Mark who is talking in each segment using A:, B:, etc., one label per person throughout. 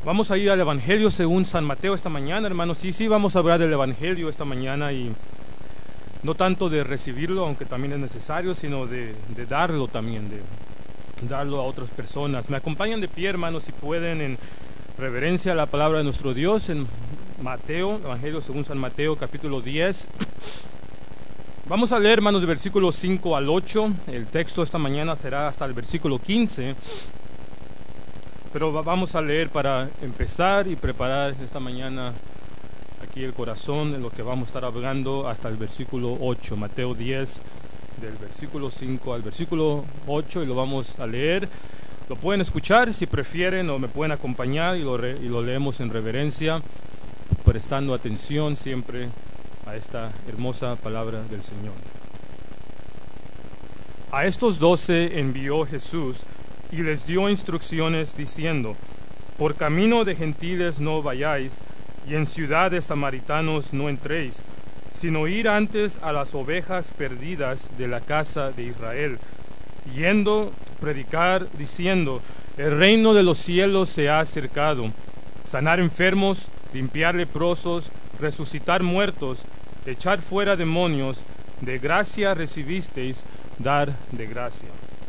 A: Vamos a ir al Evangelio según San Mateo esta mañana, hermanos. Sí, vamos a hablar del Evangelio esta mañana y no tanto de recibirlo, aunque también es necesario, sino de darlo también, de darlo a otras personas. Me acompañan de pie, hermanos, si pueden, en reverencia a la palabra de nuestro Dios, en Mateo, Evangelio según San Mateo, capítulo 10. Vamos a leer, hermanos, de versículos 5 al 8. El texto esta mañana será hasta el versículo 15. Pero vamos a leer para empezar y preparar esta mañana aquí el corazón en lo que vamos a estar hablando hasta el versículo 8. Mateo 10, del versículo 5 al versículo 8, y lo vamos a leer. Lo pueden escuchar si prefieren, o me pueden acompañar y lo leemos en reverencia, prestando atención siempre a esta hermosa palabra del Señor. A estos 12 envió Jesús y les dio instrucciones diciendo: por camino de gentiles no vayáis, y en ciudad de samaritanos no entréis, sino ir antes a las ovejas perdidas de la casa de Israel. Yendo, predicar, diciendo: el reino de los cielos se ha acercado. Sanar enfermos, limpiar leprosos, resucitar muertos, echar fuera demonios. De gracia recibisteis, dar de gracia.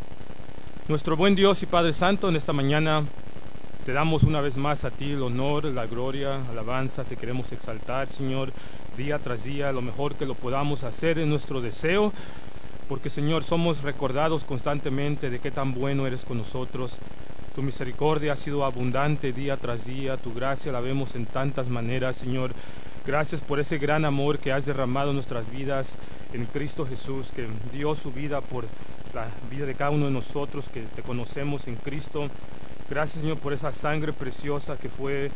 A: Nuestro buen Dios y Padre Santo, en esta mañana te damos una vez más a ti el honor, la gloria, alabanza. Te queremos exaltar, Señor, día tras día, lo mejor que lo podamos hacer en nuestro deseo, porque, Señor, somos recordados constantemente de qué tan bueno eres con nosotros. Tu misericordia ha sido abundante día tras día, tu gracia la vemos en tantas maneras, Señor. Gracias por ese gran amor que has derramado en nuestras vidas en Cristo Jesús, que dio su vida por la vida de cada uno de nosotros que te conocemos en Cristo. Gracias, Señor, por esa sangre preciosa que fue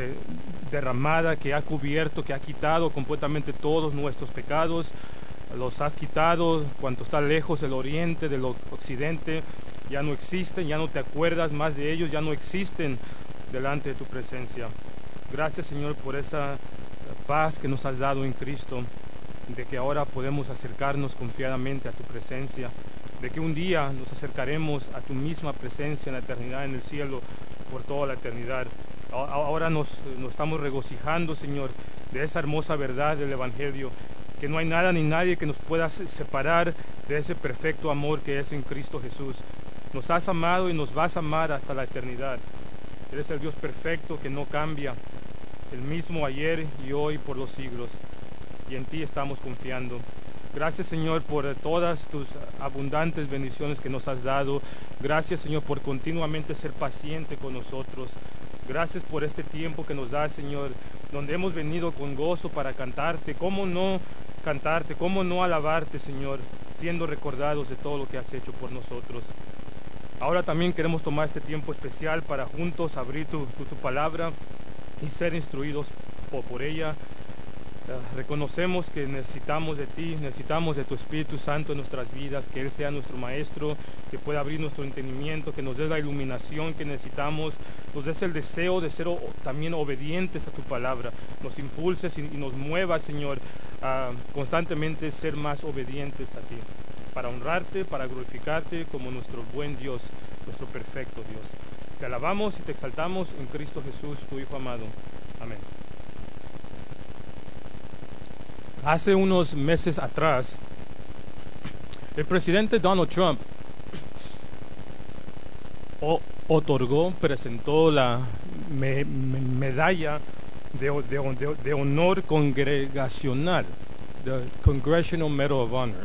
A: derramada, que ha cubierto, que ha quitado completamente todos nuestros pecados. Los has quitado. Cuanto está lejos el oriente del occidente, ya no existen, ya no te acuerdas más de ellos, ya no existen delante de tu presencia. Gracias, Señor, por esa paz que nos has dado en Cristo, de que ahora podemos acercarnos confiadamente a tu presencia, de que un día nos acercaremos a tu misma presencia en la eternidad, en el cielo, por toda la eternidad. Ahora nos estamos regocijando, Señor, de esa hermosa verdad del Evangelio, que no hay nada ni nadie que nos pueda separar de ese perfecto amor que es en Cristo Jesús. Nos has amado y nos vas a amar hasta la eternidad. Eres el Dios perfecto que no cambia, el mismo ayer y hoy por los siglos, y en ti estamos confiando. Gracias, Señor, por todas tus abundantes bendiciones que nos has dado. Gracias, Señor, por continuamente ser paciente con nosotros. Gracias por este tiempo que nos das, Señor, donde hemos venido con gozo para cantarte. ¿Cómo no cantarte? ¿Cómo no alabarte, Señor, siendo recordados de todo lo que has hecho por nosotros? Ahora también queremos tomar este tiempo especial para juntos abrir tu palabra y ser instruidos por ella. Reconocemos que necesitamos de ti, necesitamos de tu Espíritu Santo en nuestras vidas, que Él sea nuestro Maestro, que pueda abrir nuestro entendimiento, que nos dé la iluminación que necesitamos, nos des el deseo de ser también obedientes a tu palabra, nos impulses y nos muevas, Señor, a constantemente ser más obedientes a ti, para honrarte, para glorificarte como nuestro buen Dios, nuestro perfecto Dios. Te alabamos y te exaltamos en Cristo Jesús, tu Hijo amado. Amén. Hace unos meses atrás, el presidente Donald Trump presentó la medalla de honor congregacional, the Congressional Medal of Honor,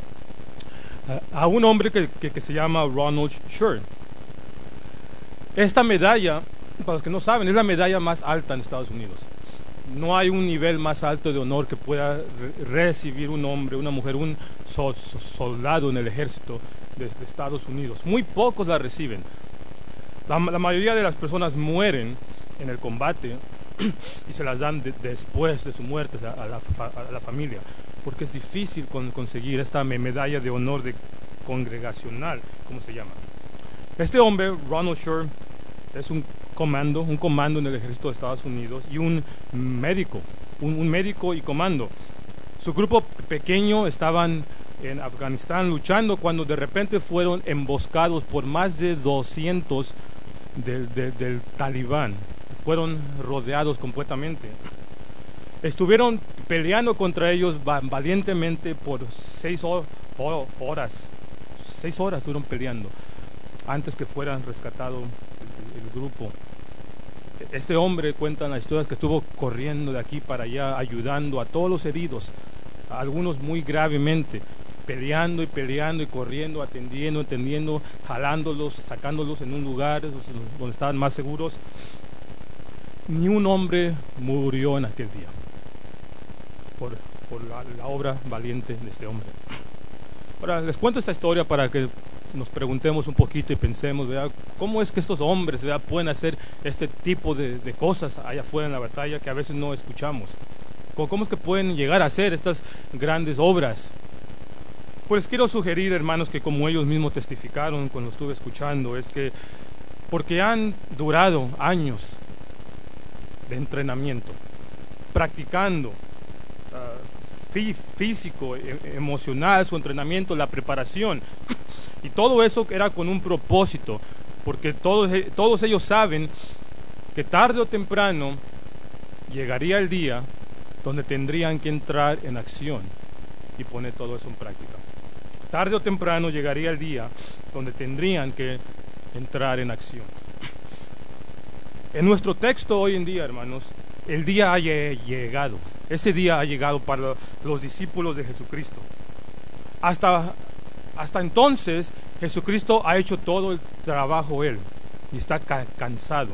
A: a un hombre que se llama Ronald Schur. Esta medalla, para los que no saben, es la medalla más alta en Estados Unidos. No hay un nivel más alto de honor que pueda recibir un hombre, una mujer, un soldado en el ejército de Estados Unidos. Muy pocos la reciben. La mayoría de las personas mueren en el combate y se las dan después de su muerte a la familia, porque es difícil conseguir esta medalla de honor congregacional, como se llama. Este hombre, Ronald Schur, es un comando en el ejército de Estados Unidos y un médico y comando. Su grupo pequeño estaban en Afganistán luchando cuando de repente fueron emboscados por más de 200 del talibán. fueron rodeados completamente. Estuvieron peleando contra ellos valientemente por 6 horas. 6 horas estuvieron peleando antes que fueran rescatado el grupo. Este hombre, cuentan las historias, que estuvo corriendo de aquí para allá, ayudando a todos los heridos, a algunos muy gravemente, peleando y corriendo, atendiendo, jalándolos, sacándolos en un lugar donde estaban más seguros. Ni un hombre murió en aquel día por la obra valiente de este hombre. Ahora les cuento esta historia para que nos preguntemos un poquito y pensemos, ¿verdad?, cómo es que estos hombres, ¿verdad?, pueden hacer este tipo de cosas allá afuera en la batalla que a veces no escuchamos. ¿Cómo es que pueden llegar a hacer estas grandes obras? Pues quiero sugerir, hermanos, que como ellos mismos testificaron cuando estuve escuchando, es que porque han durado años de entrenamiento, practicando físico, emocional, su entrenamiento, la preparación, y todo eso era con un propósito, porque todos ellos saben que tarde o temprano llegaría el día donde tendrían que entrar en acción y poner todo eso en práctica. Tarde o temprano llegaría el día donde tendrían que entrar en acción. En nuestro texto hoy en día, hermanos, el día ha llegado. Ese día ha llegado para los discípulos de Jesucristo. Hasta entonces, Jesucristo ha hecho todo el trabajo Él y está cansado.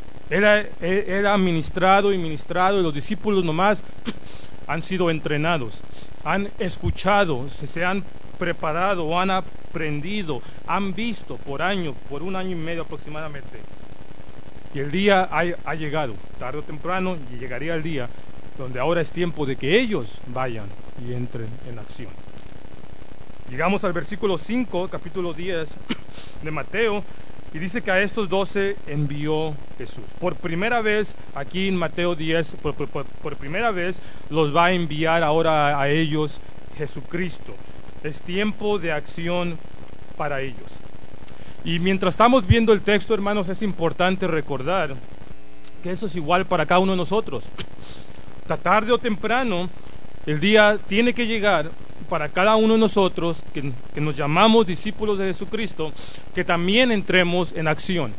A: Él ha ministrado y los discípulos nomás han sido entrenados, han escuchado, se han preparado, han aprendido, han visto por un año y medio aproximadamente. Y el día ha llegado, tarde o temprano, y llegaría el día donde ahora es tiempo de que ellos vayan y entren en acción. Llegamos al versículo 5, capítulo 10 de Mateo, y dice que a estos 12 envió Jesús. Por primera vez, aquí en Mateo 10, por primera vez los va a enviar ahora a ellos Jesucristo. Es tiempo de acción para ellos. Y mientras estamos viendo el texto, hermanos, es importante recordar que eso es igual para cada uno de nosotros. Tarde o temprano, el día tiene que llegar para cada uno de nosotros que nos llamamos discípulos de Jesucristo, que también entremos en acción.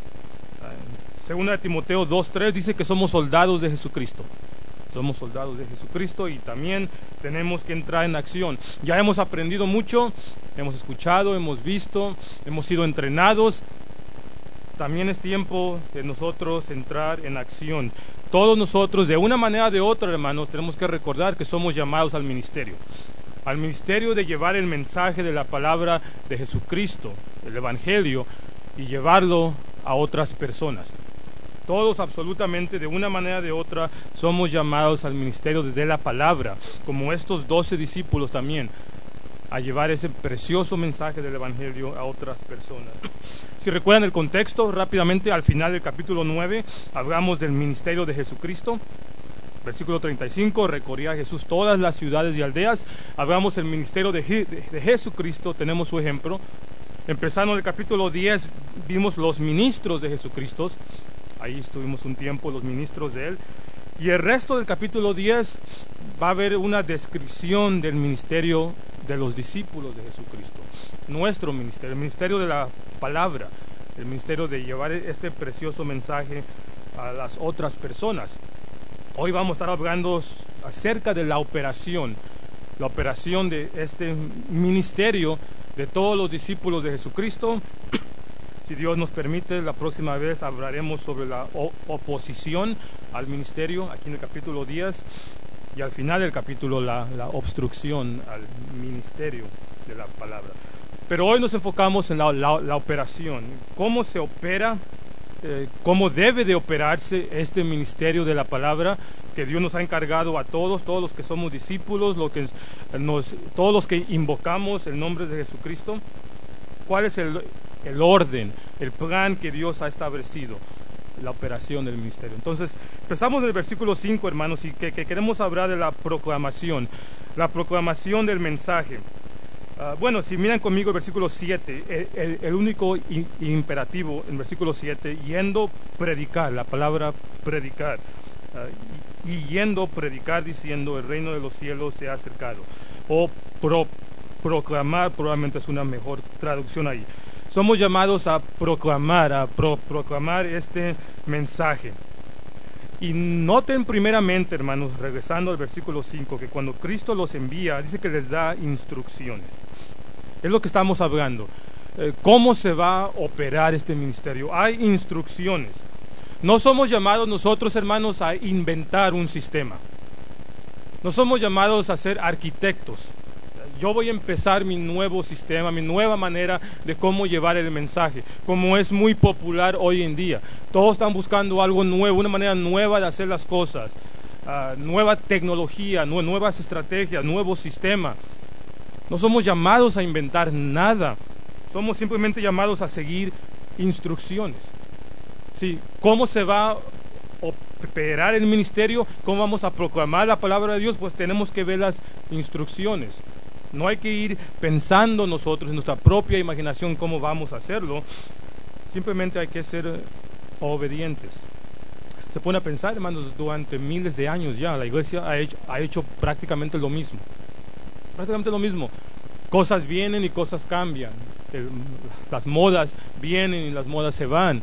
A: Según Timoteo 2:3 dice que somos soldados de Jesucristo. Somos soldados de Jesucristo y también tenemos que entrar en acción. Ya hemos aprendido mucho, hemos escuchado, hemos visto, hemos sido entrenados. También es tiempo de nosotros entrar en acción. Todos nosotros, de una manera o de otra, hermanos, tenemos que recordar que somos llamados al ministerio de llevar el mensaje de la palabra de Jesucristo, el Evangelio, y llevarlo a otras personas. Todos, absolutamente, de una manera o de otra, somos llamados al ministerio de la palabra, como estos 12 discípulos también, a llevar ese precioso mensaje del Evangelio a otras personas. Si recuerdan el contexto, rápidamente, al final del capítulo 9, hablamos del ministerio de Jesucristo. Versículo 35, recorría Jesús todas las ciudades y aldeas. Hablamos del ministerio de Jesucristo, tenemos su ejemplo. Empezando en el capítulo 10, vimos los ministros de Jesucristo. Ahí estuvimos un tiempo, los ministros de Él. Y el resto del capítulo 10 va a haber una descripción del ministerio de los discípulos de Jesucristo. Nuestro ministerio, el ministerio de la palabra, el ministerio de llevar este precioso mensaje a las otras personas. Hoy vamos a estar hablando acerca de la operación de este ministerio de todos los discípulos de Jesucristo. Si Dios nos permite, la próxima vez hablaremos sobre la oposición al ministerio, aquí en el capítulo 10, y al final del capítulo la obstrucción al ministerio de la palabra. Pero hoy nos enfocamos en la operación, cómo se opera, cómo debe de operarse este ministerio de la palabra que Dios nos ha encargado a todos los que somos discípulos, todos los que invocamos el nombre de Jesucristo. ¿Cuál es el orden, el plan que Dios ha establecido, la operación del ministerio? Entonces, empezamos en el versículo 5, hermanos, y que queremos hablar de la proclamación del mensaje. Bueno, si miran conmigo el versículo 7, el único imperativo en versículo 7, yendo predicar, la palabra predicar, y yendo predicar diciendo el reino de los cielos se ha acercado, o proclamar, probablemente es una mejor traducción ahí. Somos llamados a proclamar, proclamar este mensaje. Y noten primeramente, hermanos, regresando al versículo 5, que cuando Cristo los envía, dice que les da instrucciones. Es lo que estamos hablando. ¿Cómo se va a operar este ministerio? Hay instrucciones. No somos llamados nosotros, hermanos, a inventar un sistema. No somos llamados a ser arquitectos. Yo voy a empezar mi nuevo sistema, mi nueva manera de cómo llevar el mensaje, como es muy popular hoy en día. Todos están buscando algo nuevo, una manera nueva de hacer las cosas, nueva tecnología, nuevas estrategias, nuevo sistema. No somos llamados a inventar nada, somos simplemente llamados a seguir instrucciones. Sí, ¿cómo se va a operar el ministerio? ¿Cómo vamos a proclamar la palabra de Dios? Pues tenemos que ver las instrucciones. No hay que ir pensando nosotros en nuestra propia imaginación cómo vamos a hacerlo. Simplemente hay que ser obedientes. Se pone a pensar, hermanos, durante miles de años ya la iglesia ha hecho prácticamente lo mismo. Prácticamente lo mismo. Cosas vienen y cosas cambian. Las modas vienen y las modas se van.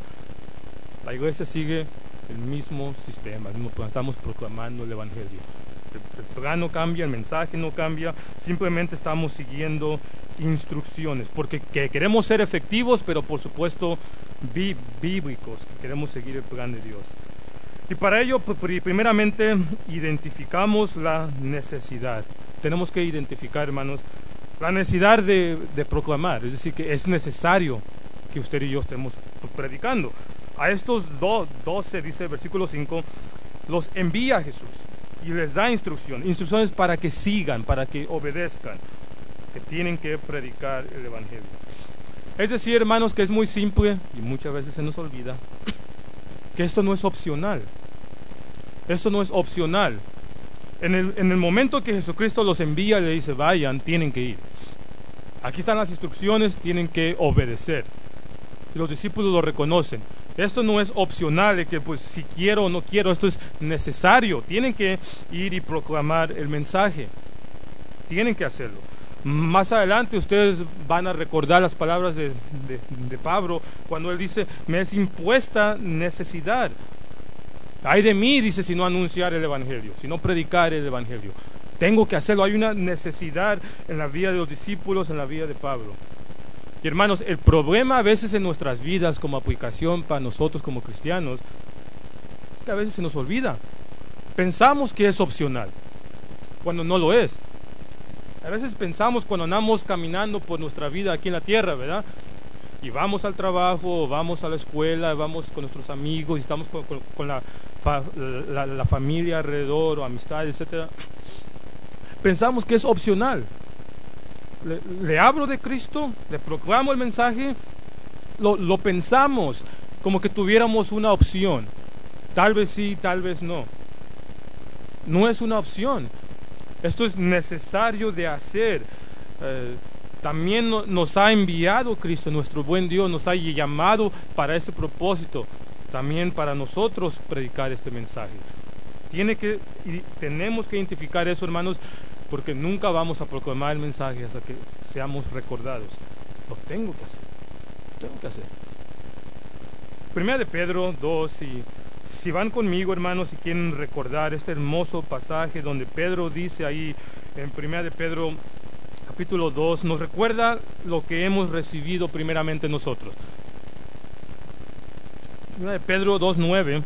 A: La iglesia sigue el mismo sistema, estamos proclamando el evangelio. El plan no cambia, el mensaje no cambia, simplemente estamos siguiendo instrucciones, porque queremos ser efectivos, pero por supuesto bíblicos, queremos seguir el plan de Dios. Y para ello, primeramente, identificamos la necesidad. Tenemos que identificar, hermanos, la necesidad de proclamar, es decir, que es necesario que usted y yo estemos predicando. A estos 12, dice el versículo 5, los envía Jesús y les da instrucciones para que sigan, para que obedezcan, que tienen que predicar el evangelio. Es decir, hermanos, que es muy simple y muchas veces se nos olvida que esto no es opcional. Esto no es opcional. En el momento que Jesucristo los envía, le dice, vayan, tienen que ir. Aquí están las instrucciones, tienen que obedecer. Y los discípulos lo reconocen. Esto no es opcional, de que pues si quiero o no quiero, esto es necesario. Tienen que ir y proclamar el mensaje. Tienen que hacerlo. Más adelante ustedes van a recordar las palabras de Pablo cuando él dice, me es impuesta necesidad. Ay de mí, dice, si no anunciar el evangelio, si no predicar el evangelio. Tengo que hacerlo. Hay una necesidad en la vida de los discípulos, en la vida de Pablo. Y hermanos, el problema a veces en nuestras vidas como aplicación para nosotros como cristianos es que a veces se nos olvida. Pensamos que es opcional cuando no lo es. A veces pensamos cuando andamos caminando por nuestra vida aquí en la tierra, ¿verdad? Y vamos al trabajo, vamos a la escuela, vamos con nuestros amigos, y estamos con la familia alrededor, o amistades, etc. Pensamos que es opcional. Le hablo de Cristo, le proclamo el mensaje, lo pensamos como que tuviéramos una opción. Tal vez sí, tal vez no. No es una opción. Esto es necesario de hacer. También nos ha enviado Cristo, nuestro buen Dios, nos ha llamado para ese propósito. También para nosotros predicar este mensaje. Tenemos que identificar eso, hermanos, porque nunca vamos a proclamar el mensaje hasta que seamos recordados. Lo tengo que hacer. Primera de Pedro 2, si van conmigo, hermanos, y quieren recordar este hermoso pasaje donde Pedro dice ahí en Primera de Pedro capítulo 2, nos recuerda lo que hemos recibido primeramente nosotros. Primera de Pedro 2:9.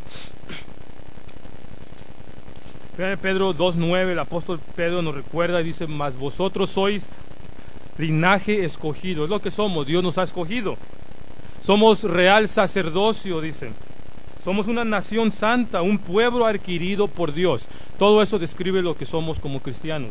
A: Pedro 2:9, el apóstol Pedro nos recuerda y dice, mas vosotros sois linaje escogido. Es lo que somos, Dios nos ha escogido. Somos real sacerdocio, dicen. Somos una nación santa, un pueblo adquirido por Dios. Todo eso describe lo que somos como cristianos.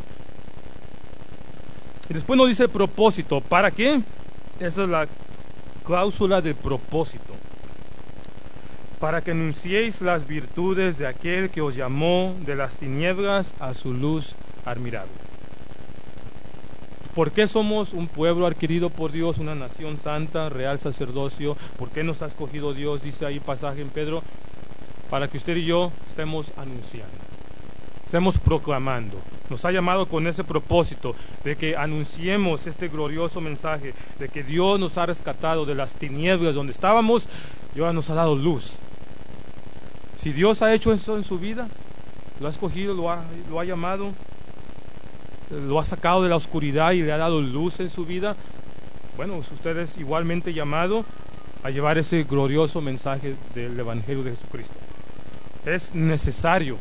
A: Y después nos dice propósito. ¿Para qué? Esa es la cláusula del propósito. Para que anunciéis las virtudes de aquel que os llamó de las tinieblas a su luz admirable. ¿Por qué somos un pueblo adquirido por Dios, una nación santa, real sacerdocio? ¿Por qué nos ha escogido Dios? Dice ahí pasaje en Pedro, para que usted y yo estemos anunciando, estemos proclamando. Nos ha llamado con ese propósito de que anunciemos este glorioso mensaje de que Dios nos ha rescatado de las tinieblas donde estábamos y ahora nos ha dado luz. Si Dios ha hecho eso en su vida, lo ha escogido, lo ha llamado, lo ha sacado de la oscuridad y le ha dado luz en su vida, bueno, usted es igualmente llamado a llevar ese glorioso mensaje del Evangelio de Jesucristo. Es necesario.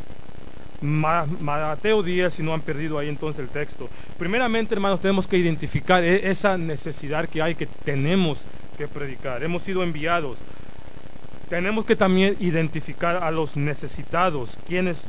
A: Mateo 10, si no han perdido ahí entonces el texto. Primeramente, hermanos, tenemos que identificar esa necesidad que hay, que tenemos que predicar. Hemos sido enviados. Tenemos que también identificar a los necesitados, quiénes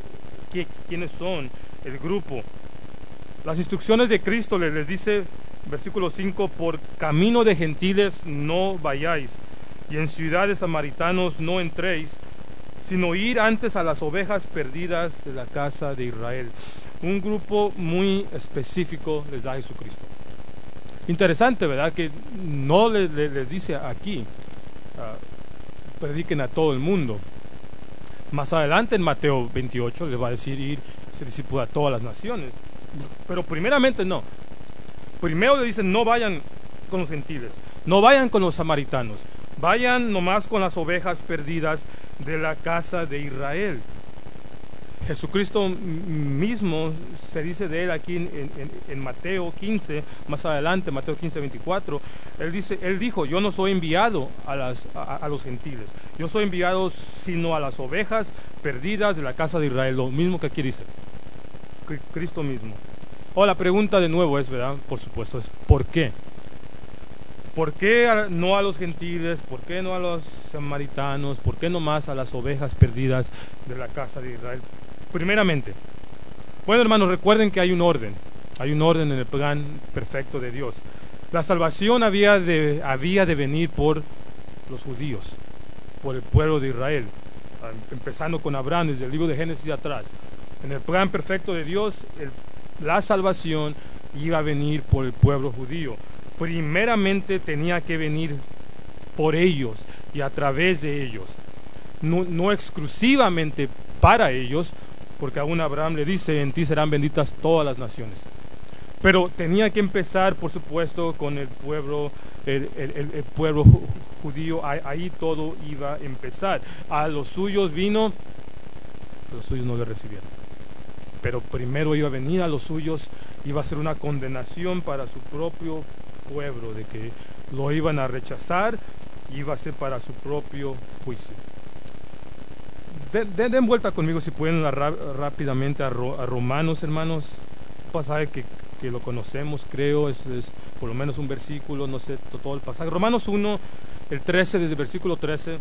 A: son el grupo. Las instrucciones de Cristo les dice, versículo 5, por camino de gentiles no vayáis, y en ciudades samaritanos no entréis, sino ir antes a las ovejas perdidas de la casa de Israel. Un grupo muy específico les da Jesucristo. Interesante, ¿verdad? Que no les dice aquí, prediquen a todo el mundo. Más adelante en Mateo 28 les va a decir ir, se discípula a todas las naciones. Pero primeramente no. Primero le dicen no vayan con los gentiles, no vayan con los samaritanos, vayan nomás con las ovejas perdidas de la casa de Israel. Jesucristo mismo se dice de él aquí en Mateo 15, más adelante, Mateo 15, 24, él dijo, yo no soy enviado a los gentiles, yo soy enviado sino a las ovejas perdidas de la casa de Israel, lo mismo que aquí dice Cristo mismo. La pregunta de nuevo es, ¿verdad? Por supuesto, es ¿por qué? ¿Por qué no a los gentiles? ¿Por qué no a los samaritanos? ¿Por qué no más a las ovejas perdidas de la casa de Israel? Primeramente, bueno, hermanos, recuerden que hay un orden en el plan perfecto de Dios. La salvación había de venir por los judíos, por el pueblo de Israel, empezando con Abraham desde el libro de Génesis atrás. En el plan perfecto de Dios, la salvación iba a venir por el pueblo judío. Primeramente tenía que venir por ellos y a través de ellos, no exclusivamente para ellos, porque aún Abraham le dice, en ti serán benditas todas las naciones. Pero tenía que empezar, por supuesto, con el pueblo, el pueblo judío. Ahí todo iba a empezar. A los suyos vino, los suyos no le recibieron. Pero primero iba a venir a los suyos, iba a ser una condenación para su propio pueblo, de que lo iban a rechazar, iba a ser para su propio juicio. Den vuelta conmigo, si pueden, rápidamente a Romanos, hermanos. Un pasaje que lo conocemos, creo, es por lo menos un versículo, no sé todo el pasaje. Romanos 1, el 13, desde el versículo 13.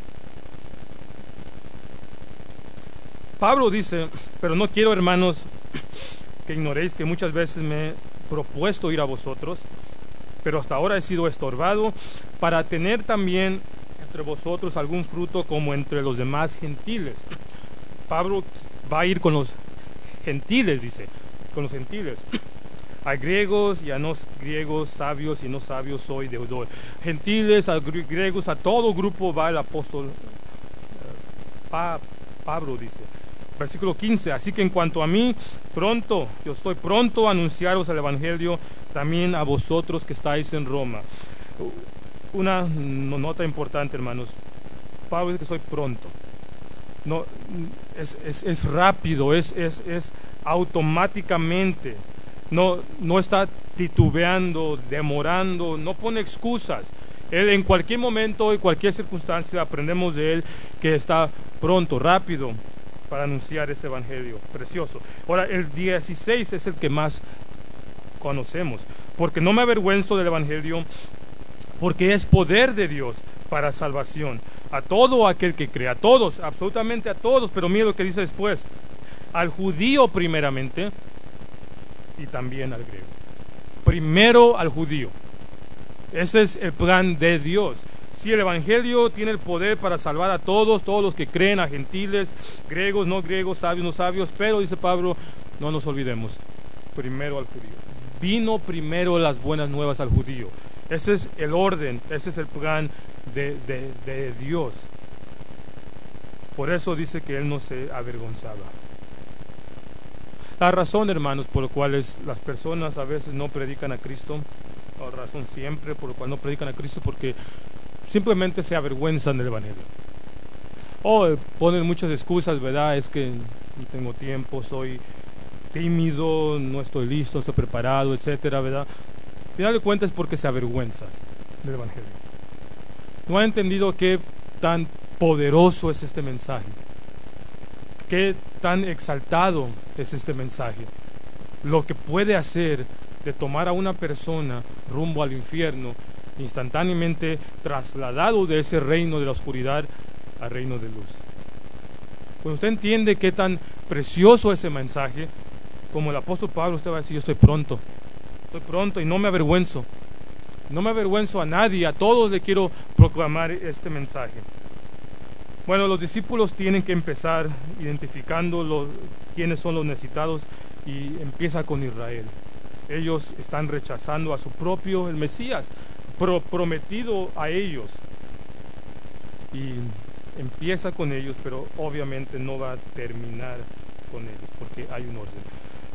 A: Pablo dice, pero no quiero, hermanos, que ignoréis que muchas veces me he propuesto ir a vosotros, pero hasta ahora he sido estorbado para tener también entre vosotros algún fruto como entre los demás gentiles. Pablo va a ir con los gentiles, dice, con los gentiles. A griegos y a no griegos, sabios y no sabios soy deudor. Gentiles, a griegos, a todo grupo va el apóstol Pablo, dice. Versículo 15, así que en cuanto a mí, yo estoy pronto a anunciaros el evangelio también a vosotros que estáis en Roma. Una nota importante, hermanos. Pablo dice que soy pronto. No, es rápido, es automáticamente. No está titubeando, demorando, no pone excusas. Él en cualquier momento, en cualquier circunstancia, aprendemos de él que está pronto, rápido, para anunciar ese evangelio precioso. Ahora, el 16 es el que más conocemos, porque no me avergüenzo del evangelio, porque es poder de Dios para salvación a todo aquel que cree, a todos, absolutamente a todos. Pero mire lo que dice después: al judío primeramente y también al griego. Primero al judío. Ese es el plan de Dios. Si el evangelio tiene el poder para salvar a todos los que creen, a gentiles, griegos, no griegos, sabios, no sabios, pero dice Pablo, no nos olvidemos, primero al judío. vino primero las buenas nuevas al judío. Ese es el orden, ese es el plan de Dios. Por eso dice que Él no se avergonzaba. La razón, hermanos, por la cual las personas a veces no predican a Cristo, o razón siempre por la cual no predican a Cristo, porque simplemente se avergüenzan del Evangelio. O ponen muchas excusas, ¿verdad? Es que no tengo tiempo, soy tímido, no estoy listo, estoy preparado, etcétera, ¿verdad? Al final de cuentas es porque se avergüenzan del Evangelio. No han entendido qué tan poderoso es este mensaje, qué tan exaltado es este mensaje, lo que puede hacer de tomar a una persona rumbo al infierno, instantáneamente trasladado de ese reino de la oscuridad al reino de luz. Cuando usted entiende qué tan precioso es ese mensaje, como el apóstol Pablo, usted va a decir: yo estoy pronto y no me avergüenzo. No me avergüenzo a nadie, a todos le quiero proclamar este mensaje. Bueno, los discípulos tienen que empezar identificando quiénes son los necesitados, y empieza con Israel. Ellos están rechazando a su propio, el Mesías, prometido a ellos. Y empieza con ellos, pero obviamente no va a terminar con ellos, porque hay un orden.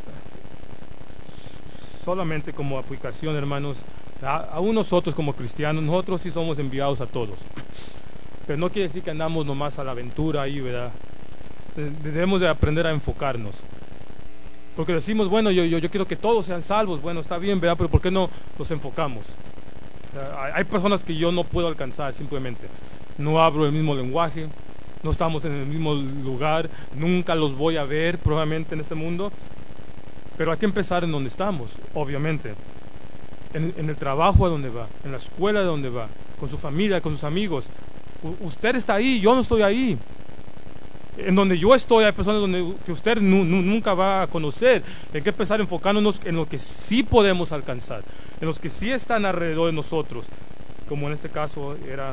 A: Solamente como aplicación, hermanos, aún nosotros como cristianos, nosotros sí somos enviados a todos. Pero no quiere decir que andamos nomás a la aventura ahí, ¿verdad? Debemos de aprender a enfocarnos. Porque decimos, bueno, yo quiero que todos sean salvos. Bueno, está bien, ¿verdad? Pero ¿por qué no nos enfocamos? Hay personas que yo no puedo alcanzar, simplemente. No hablo el mismo lenguaje, no estamos en el mismo lugar, nunca los voy a ver probablemente en este mundo. Pero hay que empezar en donde estamos, obviamente. En el trabajo a donde va, en la escuela a donde va, con su familia, con sus amigos. Usted está ahí, yo no estoy ahí. En donde yo estoy hay personas que usted nunca va a conocer. Hay que empezar enfocándonos en lo que sí podemos alcanzar, en los que sí están alrededor de nosotros, como en este caso era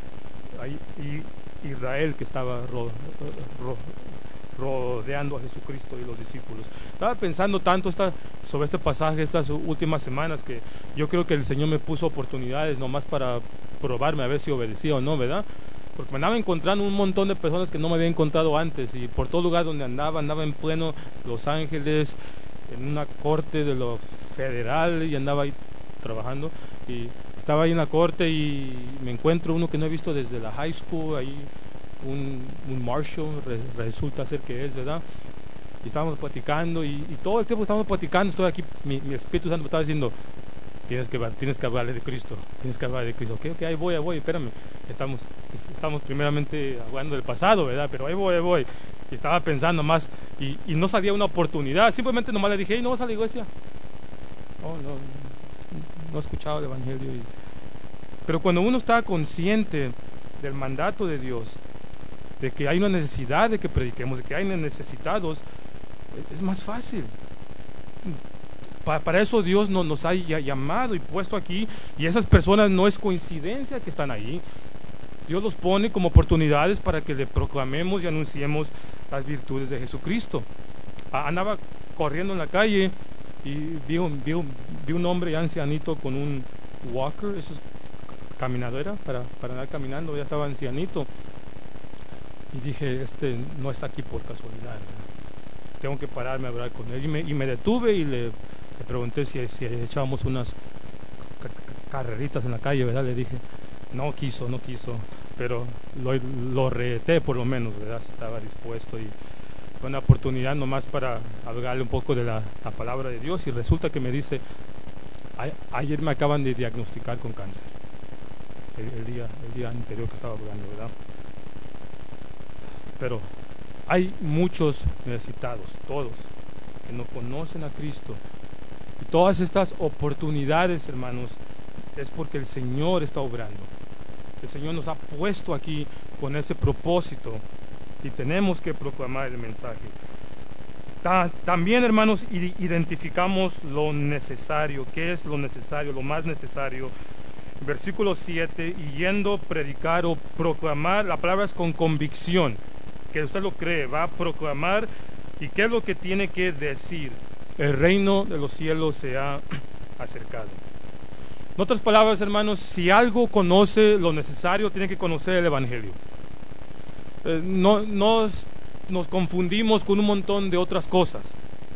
A: Israel, que estaba rodeando a Jesucristo y los discípulos. Estaba pensando tanto sobre este pasaje estas últimas semanas, que yo creo que el Señor me puso oportunidades nomás para probarme a ver si obedecía o no, ¿verdad? Porque me andaba encontrando un montón de personas que no me había encontrado antes, y por todo lugar donde andaba en pleno Los Ángeles, en una corte de lo federal, y andaba ahí trabajando, y estaba ahí en la corte y me encuentro uno que no he visto desde la high school, ahí un marshal, resulta ser que es, ¿verdad? Y estábamos platicando, y todo el tiempo estábamos platicando, estoy aquí, mi Espíritu Santo me estaba diciendo: tienes que hablarle de Cristo, ok, ahí voy, espérame. Estamos primeramente hablando del pasado, ¿verdad? Pero ahí voy. Y estaba pensando más, y no salía una oportunidad, simplemente nomás le dije: hey, ¿no vas a la iglesia? No he escuchado el Evangelio. Pero cuando uno está consciente del mandato de Dios, de que hay una necesidad de que prediquemos, de que hay necesitados, es más fácil. Para eso Dios nos ha llamado y puesto aquí, y esas personas no es coincidencia que están ahí. Dios los pone como oportunidades para que le proclamemos y anunciemos las virtudes de Jesucristo. Andaba corriendo en la calle y vi un hombre ya ancianito con un walker, eso es caminadora para andar caminando, ya estaba ancianito, y dije: este no está aquí por casualidad, tengo que pararme a hablar con él. Y me detuve y le pregunté si echábamos unas carreritas en la calle, ¿verdad? Le dije. No quiso, pero lo reté por lo menos, ¿verdad? Si estaba dispuesto, y fue una oportunidad nomás para hablarle un poco de la palabra de Dios. Y resulta que me dice: ayer me acaban de diagnosticar con cáncer, el día anterior que estaba hablando, ¿verdad? Pero hay muchos necesitados, todos, que no conocen a Cristo. Y todas estas oportunidades, hermanos, es porque el Señor está obrando. El Señor nos ha puesto aquí con ese propósito, y tenemos que proclamar el mensaje. También, hermanos, identificamos lo necesario. ¿Qué es lo necesario? Lo más necesario. Versículo 7: y yendo, predicar o proclamar. La palabra es con convicción, que usted lo cree, va a proclamar. ¿Y qué es lo que tiene que decir? El reino de los cielos se ha acercado. En otras palabras, hermanos, si algo conoce lo necesario, tiene que conocer el Evangelio. No nos confundimos con un montón de otras cosas.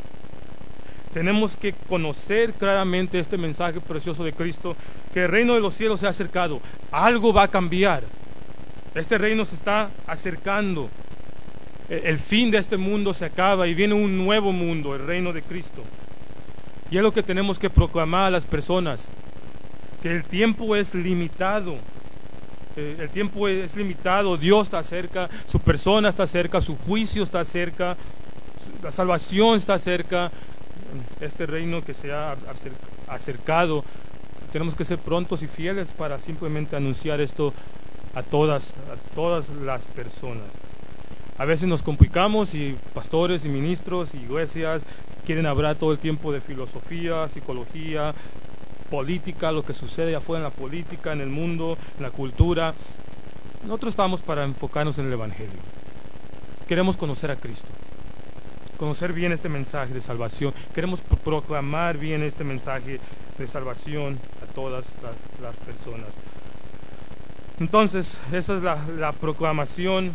A: Tenemos que conocer claramente este mensaje precioso de Cristo, que el reino de los cielos se ha acercado. Algo va a cambiar. Este reino se está acercando. El fin de este mundo se acaba y viene un nuevo mundo, el reino de Cristo. Y es lo que tenemos que proclamar a las personas, que el tiempo es limitado. El tiempo es limitado, Dios está cerca, su persona está cerca, su juicio está cerca, la salvación está cerca. Este reino que se ha acercado, tenemos que ser prontos y fieles para simplemente anunciar esto a todas las personas. A veces nos complicamos y pastores y ministros y iglesias quieren hablar todo el tiempo de filosofía, psicología, política, lo que sucede afuera en la política, en el mundo, en la cultura. Nosotros estamos para enfocarnos en el Evangelio. Queremos conocer a Cristo, conocer bien este mensaje de salvación. Queremos proclamar bien este mensaje de salvación a todas las personas. Entonces, esa es la proclamación,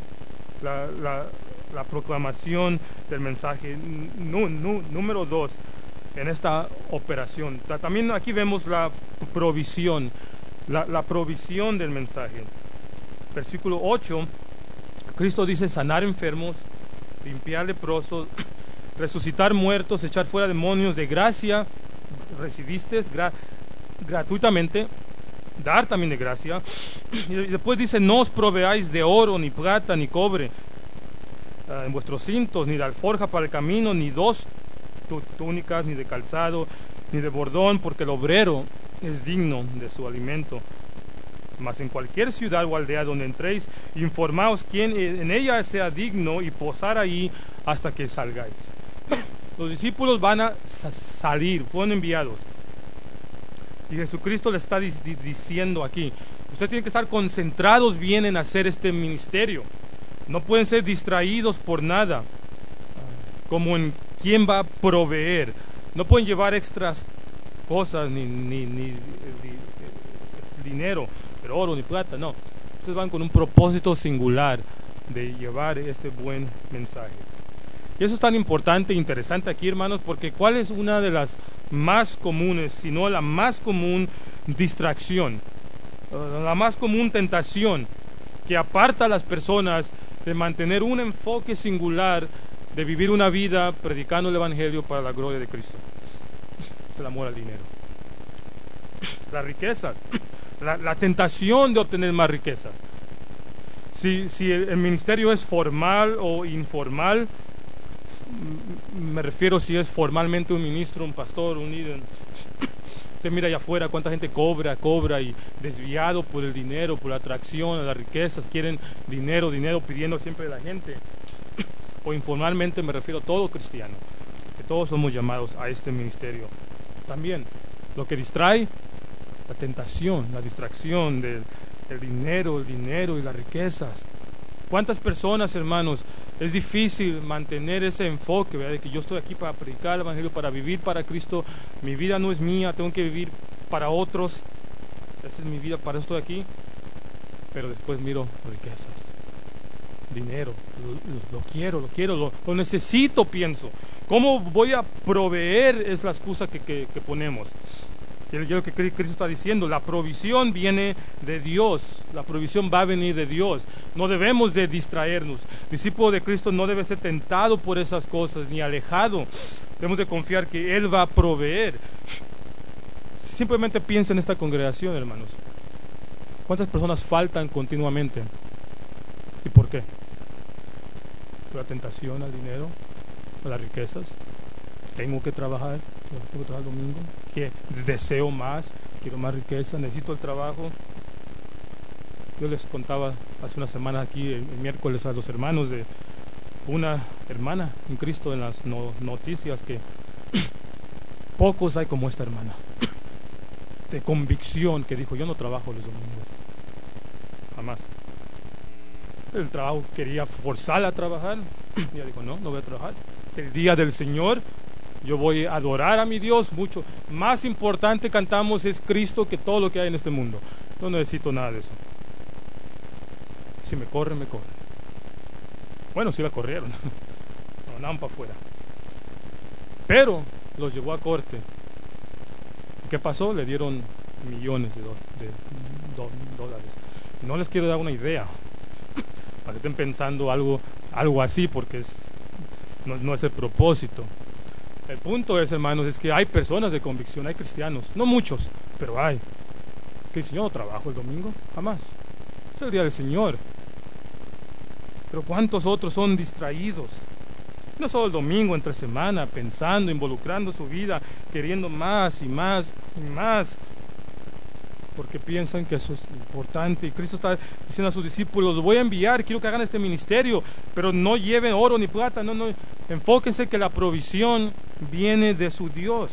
A: la proclamación del mensaje. Número 2, en esta operación. También aquí vemos la provisión, la provisión del mensaje. Versículo 8, Cristo dice sanar enfermos, limpiar leprosos, resucitar muertos, echar fuera demonios. De gracia recibiste gratuitamente, dar también de gracia. Y después dice, no os proveáis de oro, ni plata, ni cobre en vuestros cintos, ni de alforja para el camino, ni dos túnicas, ni de calzado, ni de bordón, porque el obrero es digno de su alimento. Mas en cualquier ciudad o aldea donde entréis, informaos quién en ella sea digno y posar ahí hasta que salgáis. Los discípulos van a salir, fueron enviados. Y Jesucristo le está diciendo aquí, ustedes tienen que estar concentrados bien en hacer este ministerio. No pueden ser distraídos por nada, como en quién va a proveer. No pueden llevar extras cosas, ni dinero, pero oro ni plata, no. Ustedes van con un propósito singular de llevar este buen mensaje. Y eso es tan importante e interesante aquí, hermanos, porque ¿cuál es una de las más comunes, si no la más común distracción, la más común tentación que aparta a las personas de mantener un enfoque singular, de vivir una vida predicando el Evangelio para la gloria de Cristo? Es el amor al dinero, las riquezas, la tentación de obtener más riquezas. Si el ministerio es formal o informal, me refiero si es formalmente un ministro, un pastor, un líder. Usted mira allá afuera cuánta gente cobra y desviado por el dinero, por la atracción, las riquezas, quieren dinero pidiendo siempre de la gente. O informalmente me refiero a todo cristiano, que todos somos llamados a este ministerio. También lo que distrae, la tentación, la distracción del dinero y las riquezas. ¿Cuántas personas, hermanos, es difícil mantener ese enfoque, ¿verdad? De que yo estoy aquí para predicar el Evangelio, para vivir para Cristo? Mi vida no es mía, tengo que vivir para otros. Esa es mi vida, para eso estoy aquí. Pero después miro riquezas, dinero, lo necesito, pienso. ¿Cómo voy a proveer? Es la excusa que ponemos. Y lo que Cristo está diciendo, la provisión viene de Dios, la provisión va a venir de Dios. No debemos de distraernos. El discípulo de Cristo no debe ser tentado por esas cosas, ni alejado. Debemos de confiar que Él va a proveer. Simplemente piensa en esta congregación, hermanos. ¿Cuántas personas faltan continuamente? ¿Y por qué? ¿Por la tentación al dinero? ¿Por las riquezas? Tengo que trabajar el domingo, que deseo más, quiero más riqueza, necesito el trabajo. Yo les contaba hace una semana aquí, el miércoles, a los hermanos de una hermana en Cristo en las noticias, que pocos hay como esta hermana, de convicción, que dijo, yo no trabajo los domingos, jamás. El trabajo quería forzarla a trabajar, y ella dijo, no voy a trabajar, es el día del Señor. yo voy a adorar a mi Dios mucho. Más importante cantamos es Cristo que todo lo que hay en este mundo. No necesito nada de eso. Si me corren, me corren. Bueno, sí la corrieron. No, andaban para afuera. Pero los llevó a corte. ¿Qué pasó? Le dieron millones de dólares. No les quiero dar una idea para que estén pensando algo así, porque no es el propósito. El punto es, hermanos, es que hay personas de convicción, hay cristianos, no muchos, pero hay. Que el Señor no trabajo el domingo, jamás. Es el día del Señor. Pero ¿cuántos otros son distraídos? No solo el domingo, entre semana, pensando, involucrando su vida, queriendo más y más y más, porque piensan que eso es importante. Y Cristo está diciendo a sus discípulos: los voy a enviar, quiero que hagan este ministerio, pero no lleven oro ni plata, no, enfóquense que la provisión viene de su Dios.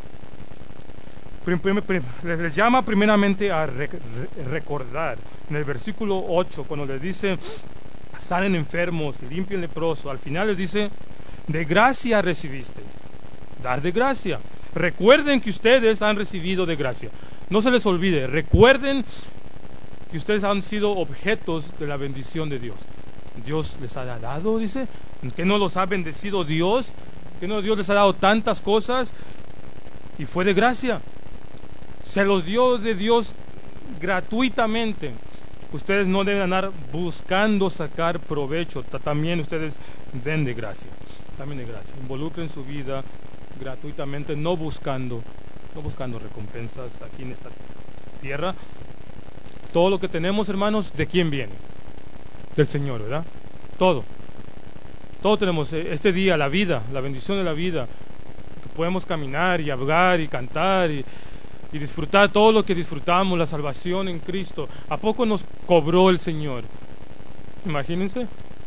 A: Les llama primeramente a recordar. En el versículo 8, cuando les dice: sanen enfermos, limpien leprosos, al final les dice: de gracia recibisteis, dar de gracia. Recuerden que ustedes han recibido de gracia. No se les olvide, recuerden que ustedes han sido objetos de la bendición de Dios. Dios les ha dado, dice, que no los ha bendecido Dios, que no Dios les ha dado tantas cosas y fue de gracia. Se los dio de Dios gratuitamente. Ustedes no deben andar buscando sacar provecho. También ustedes den de gracia. También de gracia. Involucren su vida gratuitamente, no buscando recompensas aquí en esta tierra. Todo lo que tenemos, hermanos, ¿de quién viene? Del Señor, ¿verdad? Todo tenemos. Este día, la vida, la bendición de la vida, que podemos caminar y hablar y cantar y disfrutar todo lo que disfrutamos, la salvación en Cristo. ¿A poco nos cobró el Señor? Imagínense.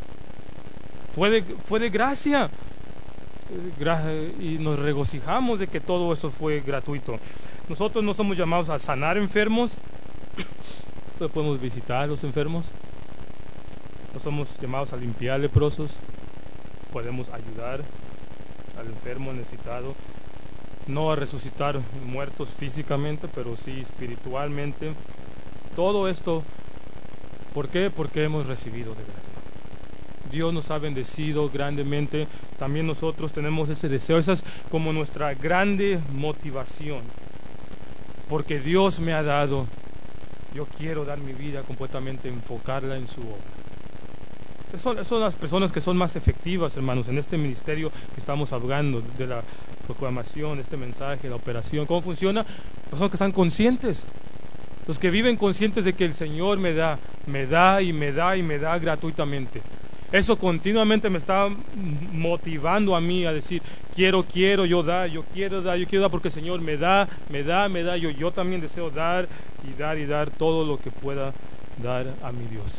A: Fue de gracia. Y nos regocijamos de que todo eso fue gratuito. Nosotros no somos llamados a sanar enfermos, pero podemos visitar a los enfermos. No somos llamados a limpiar leprosos, podemos ayudar al enfermo necesitado. No a resucitar muertos físicamente, pero sí espiritualmente. Todo esto, ¿por qué? Porque hemos recibido de gracia. Dios nos ha bendecido grandemente. También nosotros tenemos ese deseo. Esa es como nuestra grande motivación. Porque Dios me ha dado, yo quiero dar mi vida completamente, enfocarla en su obra. Son las personas que son más efectivas, hermanos, en este ministerio que estamos hablando, de la proclamación, este mensaje, la operación. ¿Cómo funciona? Personas que están conscientes. Los que viven conscientes de que el Señor me da gratuitamente. Eso continuamente me está motivando a mí a decir: quiero yo dar, porque el Señor me da. Yo también deseo dar todo lo que pueda dar a mi Dios.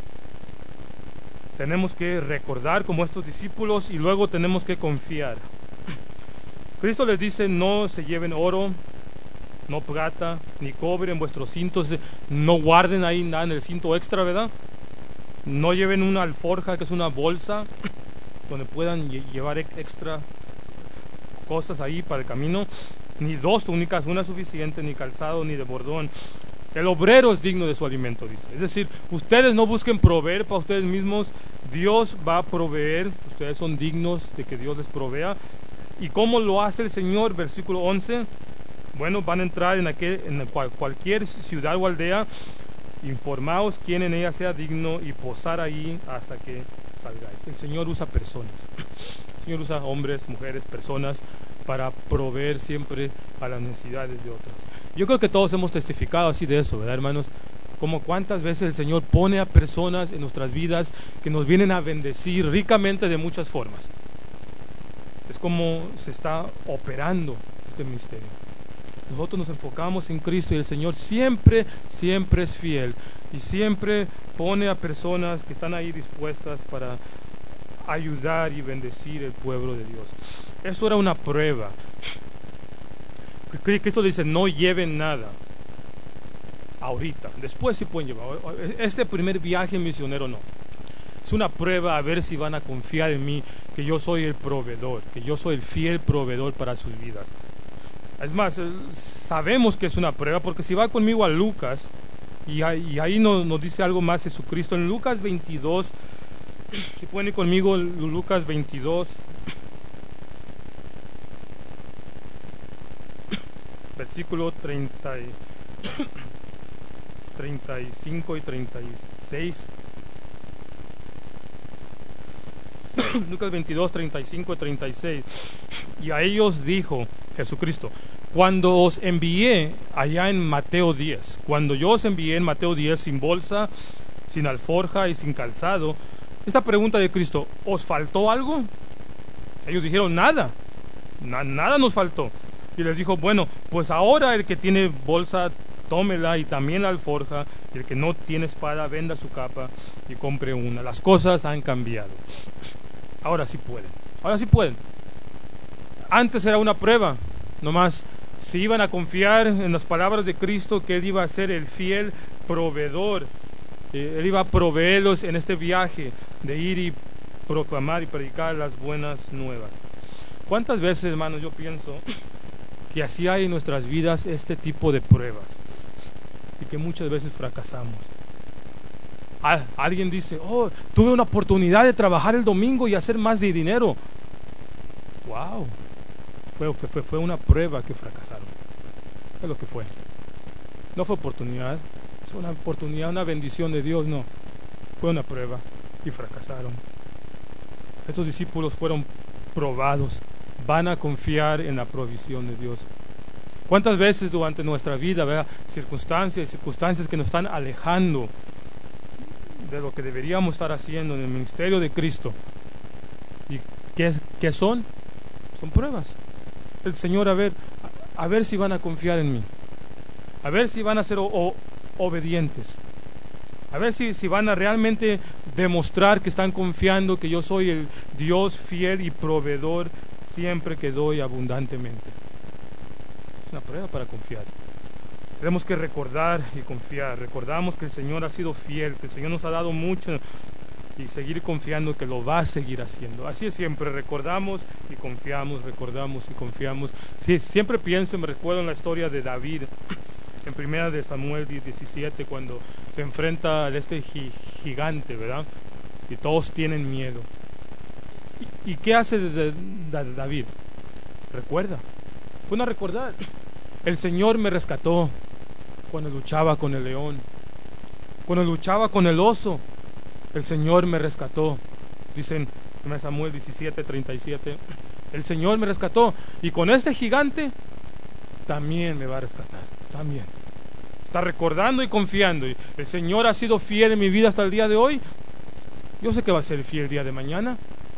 A: Tenemos que recordar como estos discípulos y luego tenemos que confiar. Cristo les dice: no se lleven oro, no plata, ni cobre en vuestros cintos, no guarden ahí nada en el cinto extra, ¿verdad? No lleven una alforja, que es una bolsa donde puedan llevar extra cosas ahí para el camino, ni 2 túnicas, una suficiente, ni calzado, ni de bordón. El obrero es digno de su alimento, dice. Es decir, ustedes no busquen proveer para ustedes mismos, Dios va a proveer, ustedes son dignos de que Dios les provea. ¿Y cómo lo hace el Señor? Versículo 11. Bueno, van a entrar en cualquier ciudad o aldea, informaos quién en ella sea digno y posar ahí hasta que salgáis. El Señor usa personas. El Señor usa hombres, mujeres, personas para proveer siempre a las necesidades de otros. Yo creo que todos hemos testificado así de eso, ¿verdad, hermanos? Como cuántas veces el Señor pone a personas en nuestras vidas que nos vienen a bendecir ricamente de muchas formas. Es como se está operando este ministerio. Nosotros nos enfocamos en Cristo y el Señor siempre es fiel y siempre pone a personas que están ahí dispuestas para ayudar y bendecir el pueblo de Dios. Esto era una prueba. Cristo dice: no lleven nada ahorita, después sí pueden llevar. Este primer viaje misionero no. Es una prueba a ver si van a confiar en mí, que yo soy el proveedor, que yo soy el fiel proveedor para sus vidas. Es más, sabemos que es una prueba, porque si va conmigo a Lucas, y ahí nos dice algo más Jesucristo, en Lucas 22, si pueden ir conmigo, Lucas 22, versículo 35 y 36. Lucas 22, 35 y 36. Y a ellos dijo Jesucristo: cuando os envié allá en Mateo 10, cuando yo os envié en Mateo 10 sin bolsa, sin alforja y sin calzado, esta pregunta de Cristo: ¿os faltó algo? Ellos dijeron: nada, nada nos faltó. Y les dijo: bueno, pues ahora el que tiene bolsa, tómela, y también la alforja, y el que no tiene espada, venda su capa y compre una. Las cosas han cambiado. Ahora sí pueden. Ahora sí pueden. Antes era una prueba. Nomás si iban a confiar en las palabras de Cristo, que Él iba a ser el fiel proveedor. Él iba a proveerlos en este viaje de ir y proclamar y predicar las buenas nuevas. ¿Cuántas veces, hermanos, yo pienso que así hay en nuestras vidas este tipo de pruebas y que muchas veces fracasamos? Alguien dice: oh, tuve una oportunidad de trabajar el domingo y hacer más de dinero. Wow, fue una prueba que fracasaron. Es lo que fue. No fue oportunidad, es una oportunidad, una bendición de Dios. No, fue una prueba y fracasaron. Estos discípulos fueron probados. Van a confiar en la provisión de Dios. ¿Cuántas veces durante nuestra vida, ¿verdad?, circunstancias que nos están alejando de lo que deberíamos estar haciendo en el ministerio de Cristo? ¿Y qué son? Son pruebas. El Señor, a ver si van a confiar en mí, a ver si van a ser obedientes, a ver si van a realmente demostrar que están confiando que yo soy el Dios fiel y proveedor siempre que doy abundantemente. Es una prueba para confiar. Tenemos que recordar y confiar. Recordamos que el Señor ha sido fiel, que el Señor nos ha dado mucho, y seguir confiando que lo va a seguir haciendo. Así es siempre, recordamos y confiamos, recordamos y confiamos. Sí, siempre pienso, me recuerdo en la historia de David, en primera de Samuel 17, cuando se enfrenta a este gigante, ¿verdad? Y todos tienen miedo. ¿Y qué hace David? Recuerda. Bueno, a recordar. El Señor me rescató cuando luchaba con el león, cuando luchaba con el oso. El Señor me rescató. Dicen en Samuel 17, 37. El Señor me rescató. Y con este gigante también me va a rescatar. También. Está recordando y confiando. Y el Señor ha sido fiel en mi vida hasta el día de hoy. Yo sé que va a ser fiel el día de mañana.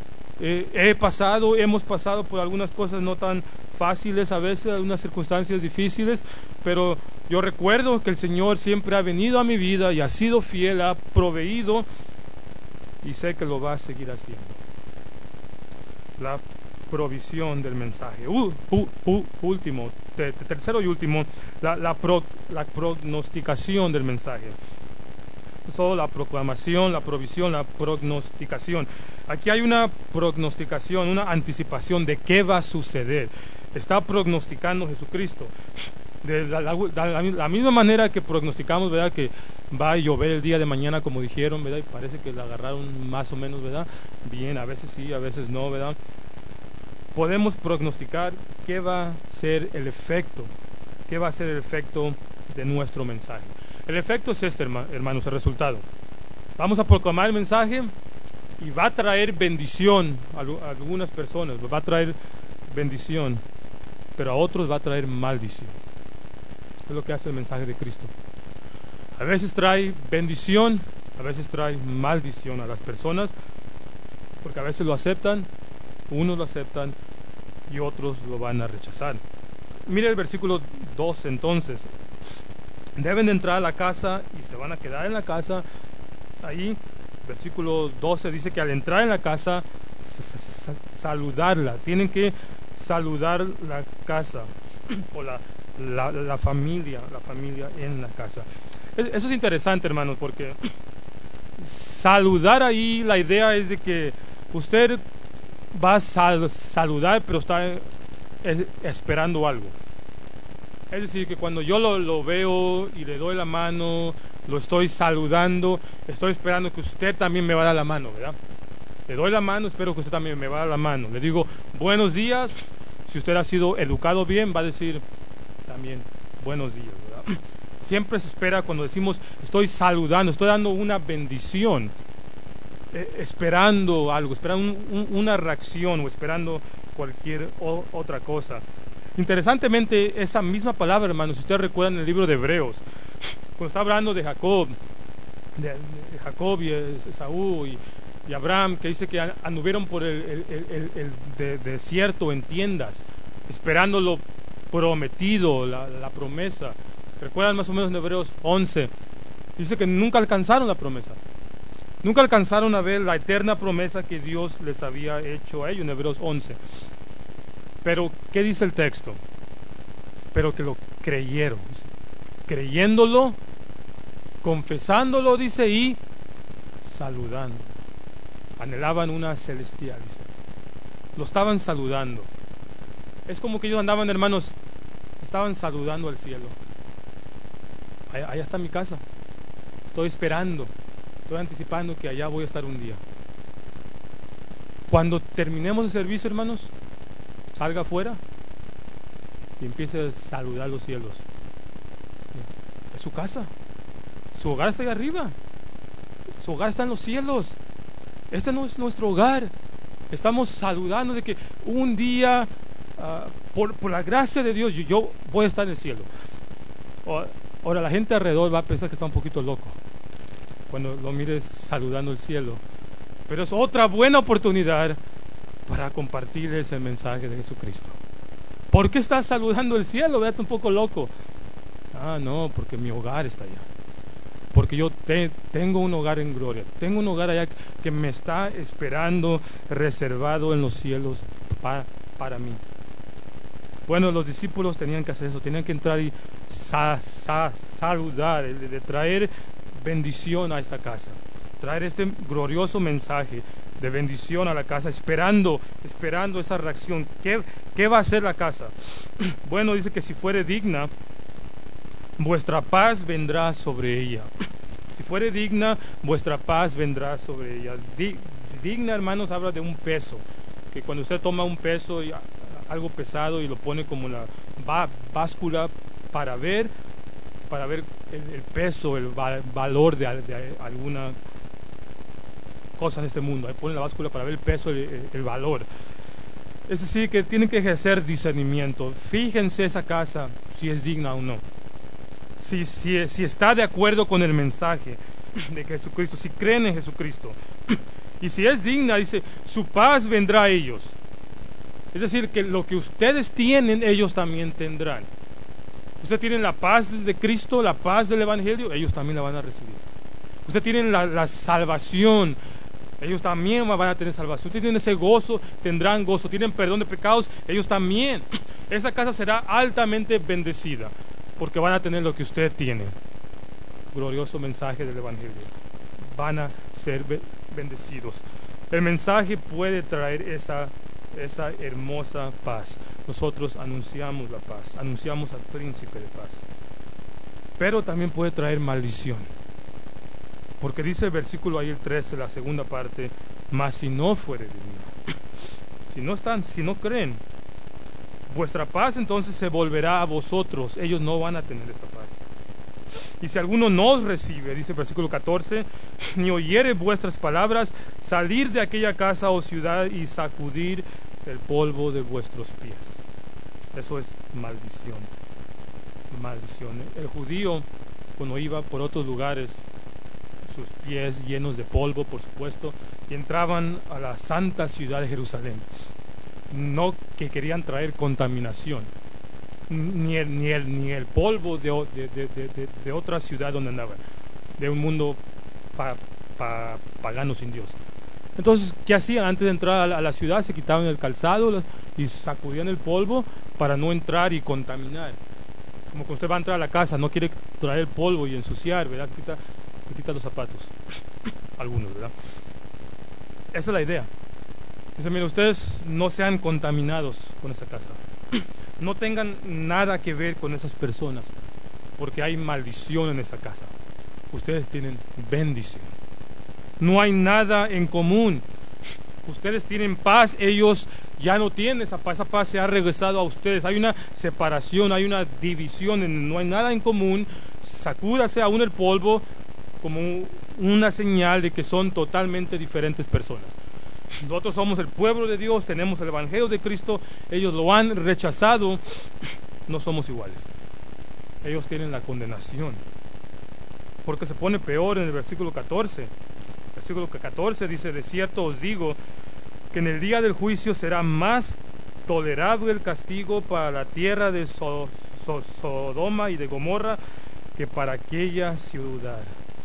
A: Hemos pasado por algunas cosas no tan fáciles a veces, algunas circunstancias difíciles, pero yo recuerdo que el Señor siempre ha venido a mi vida y ha sido fiel, ha proveído, y sé que lo va a seguir haciendo. La provisión del mensaje. Último, tercero y último, la prognosticación del mensaje. Solo la proclamación, la provisión, la prognosticación. Aquí hay una prognosticación, una anticipación de qué va a suceder. Está prognosticando Jesucristo. De la misma manera que prognosticamos, ¿verdad?, que va a llover el día de mañana, como dijeron, ¿verdad? Y parece que la agarraron más o menos, ¿verdad? Bien, a veces sí, a veces no, ¿verdad? Podemos prognosticar qué va a ser el efecto, qué va a ser el efecto de nuestro mensaje. El efecto es este, hermanos, el resultado. Vamos a proclamar el mensaje y va a traer bendición a algunas personas, va a traer bendición, pero a otros va a traer maldición. Es lo que hace el mensaje de Cristo. A veces trae bendición, a veces trae maldición a las personas, porque a veces lo aceptan, unos lo aceptan y otros lo van a rechazar. Mire el versículo 2 entonces. Deben de entrar a la casa y se van a quedar en la casa. Ahí, versículo 12 dice que al entrar en la casa, saludarla. Tienen que saludar la casa o la familia en la casa. Eso es interesante, hermanos, porque saludar ahí, la idea es de que usted va a saludar, pero está esperando algo. Es decir, que cuando yo lo veo y le doy la mano, lo estoy saludando, estoy esperando que usted también me va a dar la mano, ¿verdad? Le doy la mano, espero que usted también me va a dar la mano. Le digo, buenos días. Si usted ha sido educado bien, va a decir también, buenos días, ¿verdad? Siempre se espera cuando decimos, estoy saludando, estoy dando una bendición, esperando algo, esperando una reacción o esperando cualquier otra cosa. Interesantemente, esa misma palabra, hermanos, si ustedes recuerdan en el libro de Hebreos, cuando está hablando de Jacob, de Jacob y Esaú y Abraham, que dice que anduvieron por el desierto en tiendas, esperando lo prometido, la promesa. ¿Recuerdan más o menos en Hebreos 11? Dice que nunca alcanzaron la promesa. Nunca alcanzaron a ver la eterna promesa que Dios les había hecho a ellos en Hebreos 11. Pero, ¿qué dice el texto? Pero que lo creyeron. Dice, creyéndolo, confesándolo, dice, y saludando. Anhelaban una celestial, dice. Lo estaban saludando. Es como que ellos andaban, hermanos, estaban saludando al cielo. Allá está mi casa. Estoy esperando, estoy anticipando que allá voy a estar un día. Cuando terminemos el servicio, hermanos, salga afuera y empiece a saludar los cielos. Es su casa. Su hogar está ahí arriba. Su hogar está en los cielos. Este no es nuestro hogar. Estamos saludando de que un día, por la gracia de Dios, yo voy a estar en el cielo. Ahora la gente alrededor va a pensar que está un poquito loco cuando lo mires saludando el cielo. Pero es otra buena oportunidad para compartirles el mensaje de Jesucristo. ¿Por qué estás saludando el cielo? Véate un poco loco. No, porque mi hogar está allá. Porque yo tengo un hogar en gloria. Tengo un hogar allá que me está esperando, reservado en los cielos para mí. Bueno, los discípulos tenían que hacer eso. Tenían que entrar y saludar, de traer bendición a esta casa. Traer este glorioso mensaje de bendición a la casa, esperando esa reacción. ¿Qué va a hacer la casa? Bueno, dice que si fuere digna, vuestra paz vendrá sobre ella. Si fuere digna, vuestra paz vendrá sobre ella. Digna, hermanos, habla de un peso. Que cuando usted toma un peso, algo pesado, y lo pone como la báscula para ver el peso, el valor de alguna cosa en este mundo. Ahí pone la báscula para ver el peso, el valor. Es decir, que tienen que ejercer discernimiento. Fíjense esa casa, si es digna o no. Si está de acuerdo con el mensaje de Jesucristo, si creen en Jesucristo. Y si es digna, dice, su paz vendrá a ellos. Es decir, que lo que ustedes tienen, ellos también tendrán. Ustedes tienen la paz de Cristo, la paz del Evangelio, ellos también la van a recibir. Ustedes tienen la salvación, ellos también van a tener salvación. Ustedes tienen ese gozo, tendrán gozo. Tienen perdón de pecados, ellos también. Esa casa será altamente bendecida, porque van a tener lo que usted tiene. Glorioso mensaje del Evangelio. Van a ser bendecidos. El mensaje puede traer esa hermosa paz. Nosotros anunciamos la paz, anunciamos al príncipe de paz. Pero también puede traer maldición. Porque dice el versículo ahí el 13, la segunda parte, mas si no fuere digno, si no creen, vuestra paz entonces se volverá a vosotros. Ellos no van a tener esa paz. Y si alguno no os recibe, dice el versículo 14, ni oyere vuestras palabras, salir de aquella casa o ciudad y sacudir el polvo de vuestros pies. Eso es maldición. Maldición. El judío, cuando iba por otros lugares, sus pies llenos de polvo, por supuesto, y entraban a la santa ciudad de Jerusalén. No que querían traer contaminación, ni el polvo de otra ciudad donde andaban, de un mundo pagano sin Dios. Entonces, ¿qué hacían? Antes de entrar a la ciudad, se quitaban el calzado y sacudían el polvo para no entrar y contaminar. Como cuando usted va a entrar a la casa, no quiere traer el polvo y ensuciar, ¿verdad? Se quita los zapatos. algunos, ¿verdad? Esa es la idea. Dice, mire, ustedes no sean contaminados con esa casa. No tengan nada que ver con esas personas, porque hay maldición en esa casa. Ustedes tienen bendición. No hay nada en común. Ustedes tienen paz, ellos ya no tienen esa paz se ha regresado a ustedes. Hay una separación, hay una división, no hay nada en común. Sacúdase aún el polvo como una señal de que son totalmente diferentes personas. Nosotros somos el pueblo de Dios, tenemos el Evangelio de Cristo, ellos lo han rechazado, no somos iguales. Ellos tienen la condenación. Porque se pone peor en el versículo 14. Versículo 14 dice, de cierto os digo que en el día del juicio será más tolerable el castigo para la tierra de Sodoma y de Gomorra que para aquella ciudad.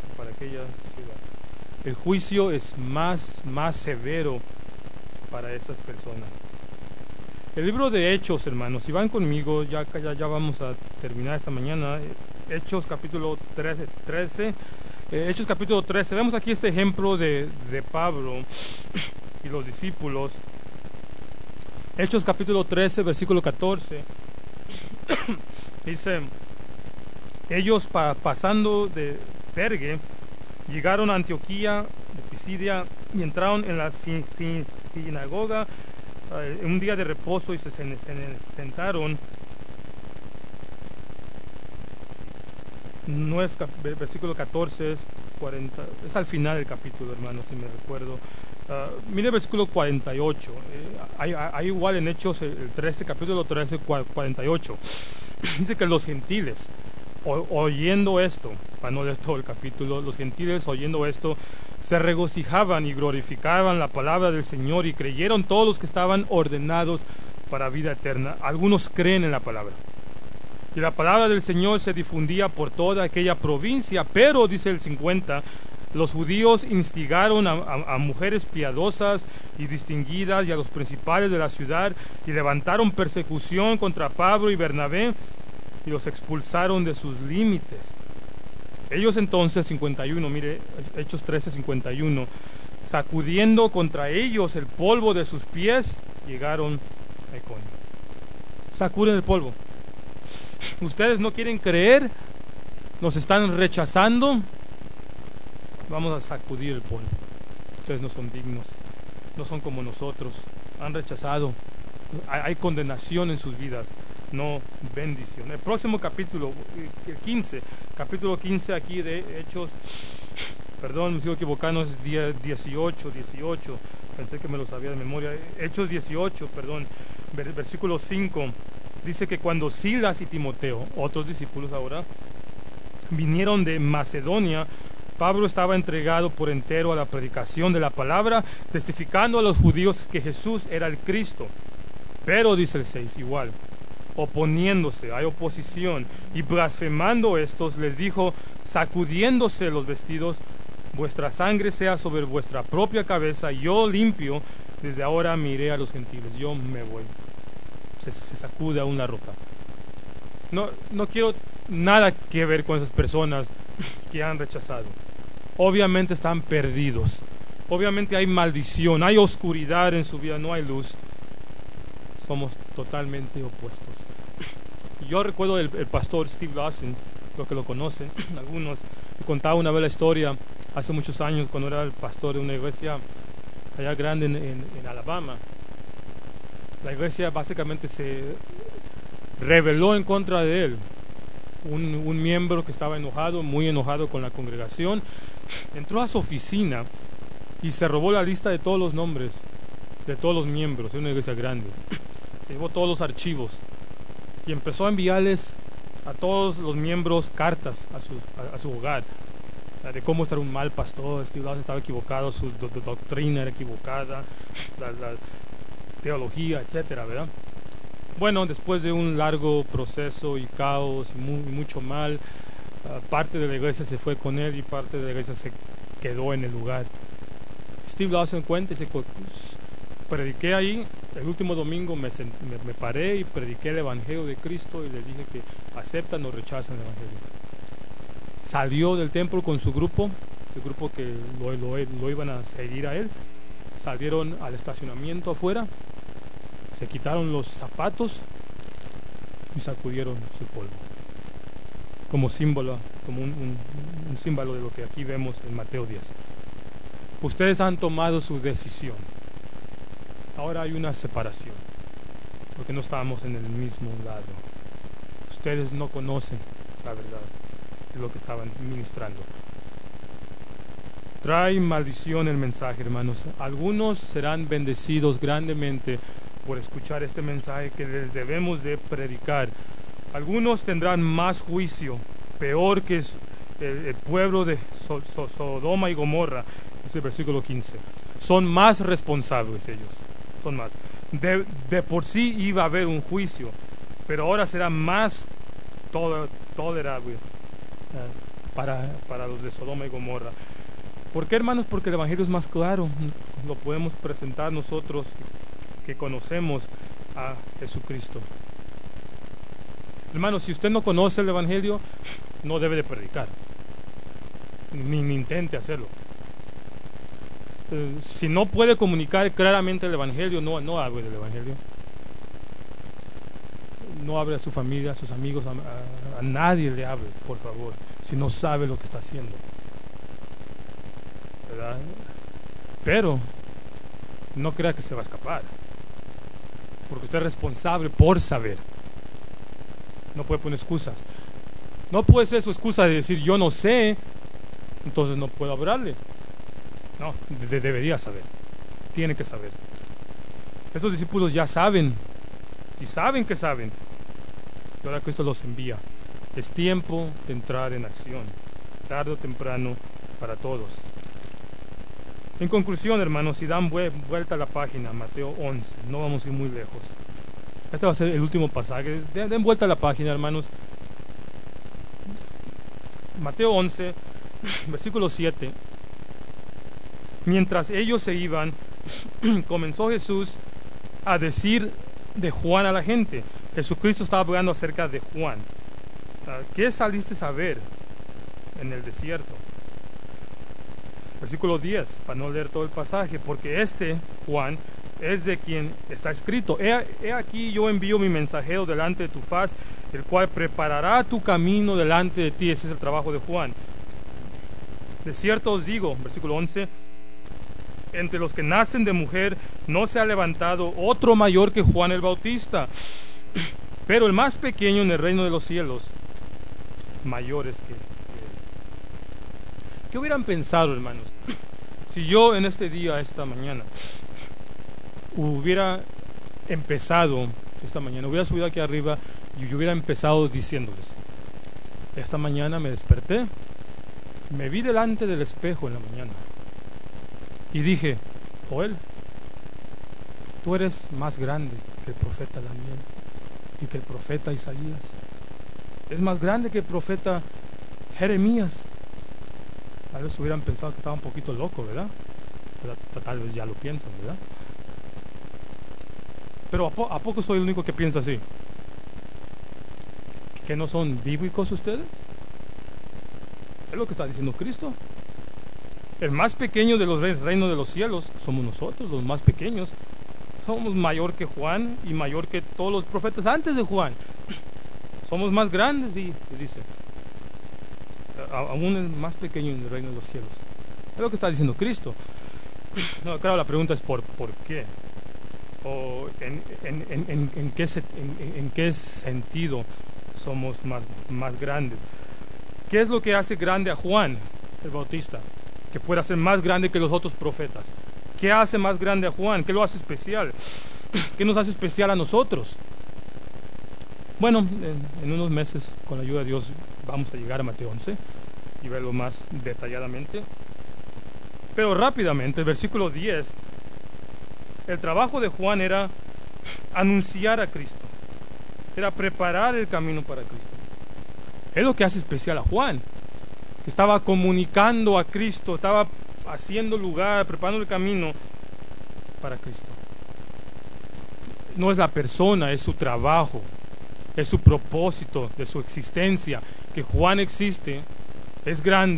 A: El juicio es más severo para esas personas. El libro de Hechos, hermanos, si van conmigo, ya vamos a terminar esta mañana. Hechos capítulo 13. Hechos capítulo 13. Vemos aquí este ejemplo de Pablo y los discípulos. Hechos capítulo 13, versículo 14. Dice, ellos pasando de Perge, llegaron a Antioquía de Pisidia y entraron en la sinagoga un día de reposo y se sentaron. No es versículo 14, es 40, es al final del capítulo, hermanos, si me recuerdo. Mire el versículo 48. Hay igual en Hechos el 13, capítulo 13, 48. Dice que los gentiles, oyendo esto, para no leer todo el capítulo, los gentiles oyendo esto, se regocijaban y glorificaban la palabra del Señor y creyeron todos los que estaban ordenados para vida eterna. Algunos creen en la palabra. Y la palabra del Señor se difundía por toda aquella provincia, pero, dice el 50, los judíos instigaron a mujeres piadosas y distinguidas y a los principales de la ciudad y levantaron persecución contra Pablo y Bernabé y los expulsaron de sus límites. Ellos entonces, 51, mire, Hechos 13, 51, sacudiendo contra ellos el polvo de sus pies, llegaron a Iconio. Sacuden el polvo. Ustedes no quieren creer, nos están rechazando, vamos a sacudir el polvo. Ustedes no son dignos, no son como nosotros, han rechazado, hay condenación en sus vidas, no bendición. El próximo capítulo, el 15, capítulo 15 aquí de Hechos, perdón, me sigo equivocando, es 18, pensé que me lo sabía de memoria. Hechos 18, perdón, versículo 5. Dice que cuando Silas y Timoteo, otros discípulos ahora, vinieron de Macedonia, Pablo estaba entregado por entero a la predicación de la palabra, testificando a los judíos que Jesús era el Cristo. Pero, dice el 6, igual, oponiéndose, hay oposición, y blasfemando estos, les dijo, sacudiéndose los vestidos, vuestra sangre sea sobre vuestra propia cabeza, yo limpio, desde ahora miré a los gentiles, yo me voy. Se sacude aún la ropa. No quiero nada que ver con esas personas que han rechazado. Obviamente están perdidos. Obviamente hay maldición, hay oscuridad en su vida, no hay luz. Somos totalmente opuestos. Yo recuerdo el pastor Steve Lawson, los que lo conocen, algunos, contaba una vez la historia hace muchos años cuando era el pastor de una iglesia allá grande en Alabama. La iglesia básicamente se rebeló en contra de él. Un miembro que estaba enojado, muy enojado con la congregación, entró a su oficina y se robó la lista de todos los nombres de todos los miembros de una iglesia grande. Se llevó todos los archivos y empezó a enviarles a todos los miembros cartas a su hogar de cómo estar un mal pastor, Steve Lawson estaba equivocado, su doctrina era equivocada, la teología, etcétera, ¿verdad? Bueno, después de un largo proceso y caos y mucho mal, parte de la iglesia se fue con él y parte de la iglesia se quedó en el lugar. Steve Lawson cuenta y se prediqué ahí. El último domingo me paré y prediqué el Evangelio de Cristo y les dije que aceptan o rechazan el Evangelio. Salió del templo con su grupo el grupo que lo iban a seguir a él, salieron al estacionamiento afuera, se quitaron los zapatos y sacudieron su polvo, como símbolo, como un símbolo de lo que aquí vemos en Mateo 10. Ustedes han tomado su decisión. Ahora hay una separación, porque no estábamos en el mismo lado. Ustedes no conocen la verdad de lo que estaban ministrando. Trae maldición el mensaje, hermanos. Algunos serán bendecidos grandemente por escuchar este mensaje que les debemos de predicar. Algunos tendrán más juicio, peor que el pueblo de Sodoma y Gomorra, dice el versículo 15. Son más responsables ellos, son más. De por sí iba a haber un juicio, pero ahora será más tolerable para los de Sodoma y Gomorra. ¿Por qué, hermanos? Porque el Evangelio es más claro. Lo podemos presentar nosotros que conocemos a Jesucristo. Hermanos, si usted no conoce el Evangelio, no debe de predicar, ni intente hacerlo. Si no puede comunicar claramente el Evangelio, no hable del Evangelio. No hable a su familia, a sus amigos, a nadie le hable, por favor, si no sabe lo que está haciendo, ¿verdad? Pero no crea que se va a escapar, porque usted es responsable por saber. No puede poner excusas. No puede ser su excusa de decir yo no sé, entonces no puedo hablarle. No, debería saber. Tiene que saber. Esos discípulos ya saben, y saben que saben. Y ahora Cristo los envía. Es tiempo de entrar en acción, tarde o temprano, para todos. En conclusión, hermanos, si dan vuelta a la página, Mateo 11, no vamos a ir muy lejos. Este va a ser el último pasaje. Den vuelta a la página, hermanos. Mateo 11, versículo 7. Mientras ellos se iban, comenzó Jesús a decir de Juan a la gente. Jesucristo estaba hablando acerca de Juan. ¿Qué saliste a ver en el desierto? Versículo 10, para no leer todo el pasaje, porque Juan, es de quien está escrito: he aquí yo envío mi mensajero delante de tu faz, el cual preparará tu camino delante de ti. Ese es el trabajo de Juan. De cierto os digo, versículo 11, entre los que nacen de mujer no se ha levantado otro mayor que Juan el Bautista, pero el más pequeño en el reino de los cielos mayor es que él. ¿Qué hubieran pensado, hermanos, si yo en este día, esta mañana, hubiera subido aquí arriba y yo hubiera empezado diciéndoles: esta mañana me desperté, me vi delante del espejo en la mañana y dije: Joel, tú eres más grande que el profeta Daniel y que el profeta Isaías, es más grande que el profeta Jeremías. Tal vez hubieran pensado que estaba un poquito loco, ¿verdad? Tal vez ya lo piensan, ¿verdad? Pero ¿a poco soy el único que piensa así? ¿Que no son bíblicos ustedes? Es lo que está diciendo Cristo. El más pequeño de los reinos de los cielos somos nosotros, los más pequeños. Somos mayor que Juan y mayor que todos los profetas antes de Juan. Somos más grandes, y dice, aún el más pequeño en el reino de los cielos. Es lo que está diciendo Cristo. No, claro, la pregunta es ¿por qué? O en qué sentido somos más grandes. ¿Qué es lo que hace grande a Juan el Bautista? Que fuera a ser más grande que los otros profetas. ¿Qué hace más grande a Juan? ¿Qué lo hace especial? ¿Qué nos hace especial a nosotros? Bueno, en unos meses, con la ayuda de Dios, vamos a llegar a Mateo 11 y verlo más detalladamente. Pero rápidamente, el versículo 10, el trabajo de Juan era anunciar a Cristo, era preparar el camino para Cristo. Es lo que hace especial a Juan, que estaba comunicando a Cristo, estaba haciendo lugar, preparando el camino para Cristo. No es la persona, es su trabajo, es su propósito de su existencia, que Juan existe, es grande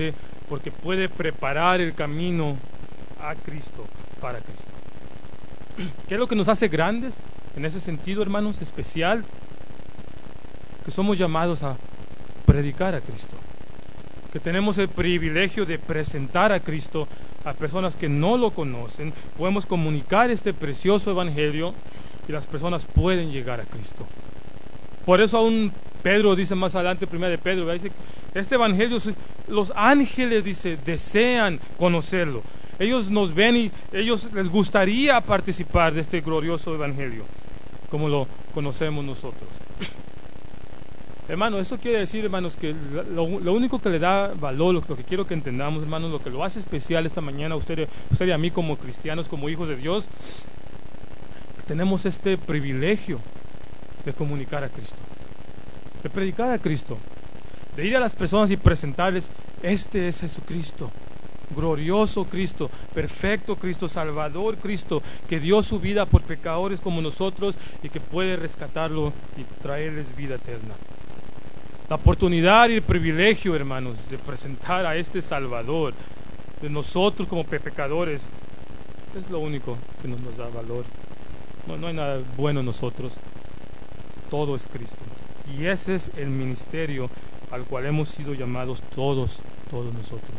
A: porque puede preparar el camino a Cristo, para Cristo. ¿Qué es lo que nos hace grandes en ese sentido, hermanos? Especial, que somos llamados a predicar a Cristo, que tenemos el privilegio de presentar a Cristo a personas que no lo conocen. Podemos comunicar este precioso evangelio y las personas pueden llegar a Cristo. Por eso aún Pedro dice más adelante, primera de Pedro, dice, este evangelio, los ángeles, dice, desean conocerlo. Ellos nos ven y ellos les gustaría participar de este glorioso evangelio, como lo conocemos nosotros. Hermano, eso quiere decir, hermanos, que lo único que le da valor, lo que quiero que entendamos, hermanos, lo que lo hace especial esta mañana a usted y a mí como cristianos, como hijos de Dios, tenemos este privilegio de comunicar a Cristo, de predicar a Cristo, de ir a las personas y presentarles, este es Jesucristo, glorioso Cristo, perfecto Cristo, Salvador Cristo, que dio su vida por pecadores como nosotros y que puede rescatarlo y traerles vida eterna. La oportunidad y el privilegio, hermanos, de presentar a este Salvador, de nosotros como pecadores, es lo único que nos da valor. No hay nada bueno en nosotros, todo es Cristo. Y ese es el ministerio al cual hemos sido llamados todos nosotros.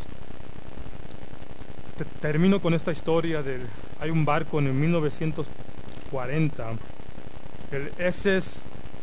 A: Termino con esta historia hay un barco en el 1940, el SS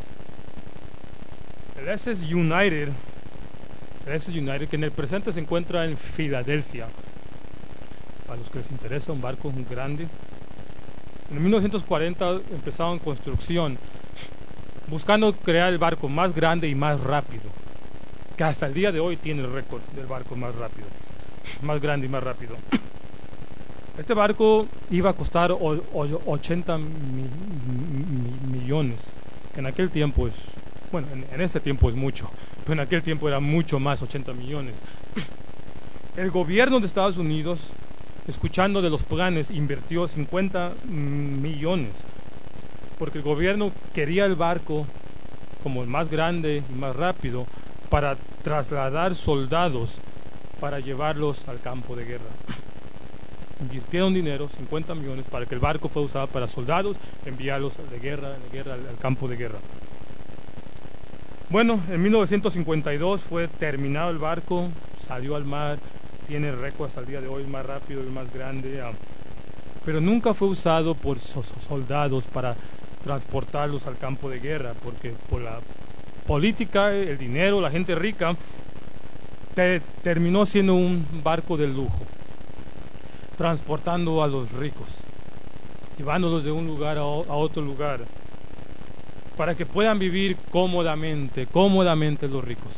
A: United, que en el presente se encuentra en Filadelfia. Para los que les interesa, un barco muy grande. En 1940 empezaron construcción, buscando crear el barco más grande y más rápido, que hasta el día de hoy tiene el récord del barco más rápido, más grande y más rápido. Este barco iba a costar 80 millones, que en aquel tiempo es, bueno, en ese tiempo es mucho, pero en aquel tiempo era mucho más, 80 millones. El gobierno de Estados Unidos, escuchando de los planes, invirtió 50 millones, porque el gobierno quería el barco como el más grande y más rápido para trasladar soldados para llevarlos al campo de guerra. Invirtieron dinero, 50 millones, para que el barco fuera usado para soldados, enviarlos de guerra al campo de guerra. Bueno, en 1952 fue terminado el barco, salió al mar, tiene récord hasta el día de hoy, más rápido y más grande, pero nunca fue usado por soldados para transportarlos al campo de guerra, porque por la política, el dinero, la gente rica, terminó siendo un barco de lujo, transportando a los ricos, llevándolos de un lugar a otro lugar, para que puedan vivir cómodamente los ricos.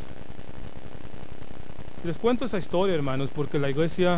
A: Les cuento esa historia, hermanos, porque la iglesia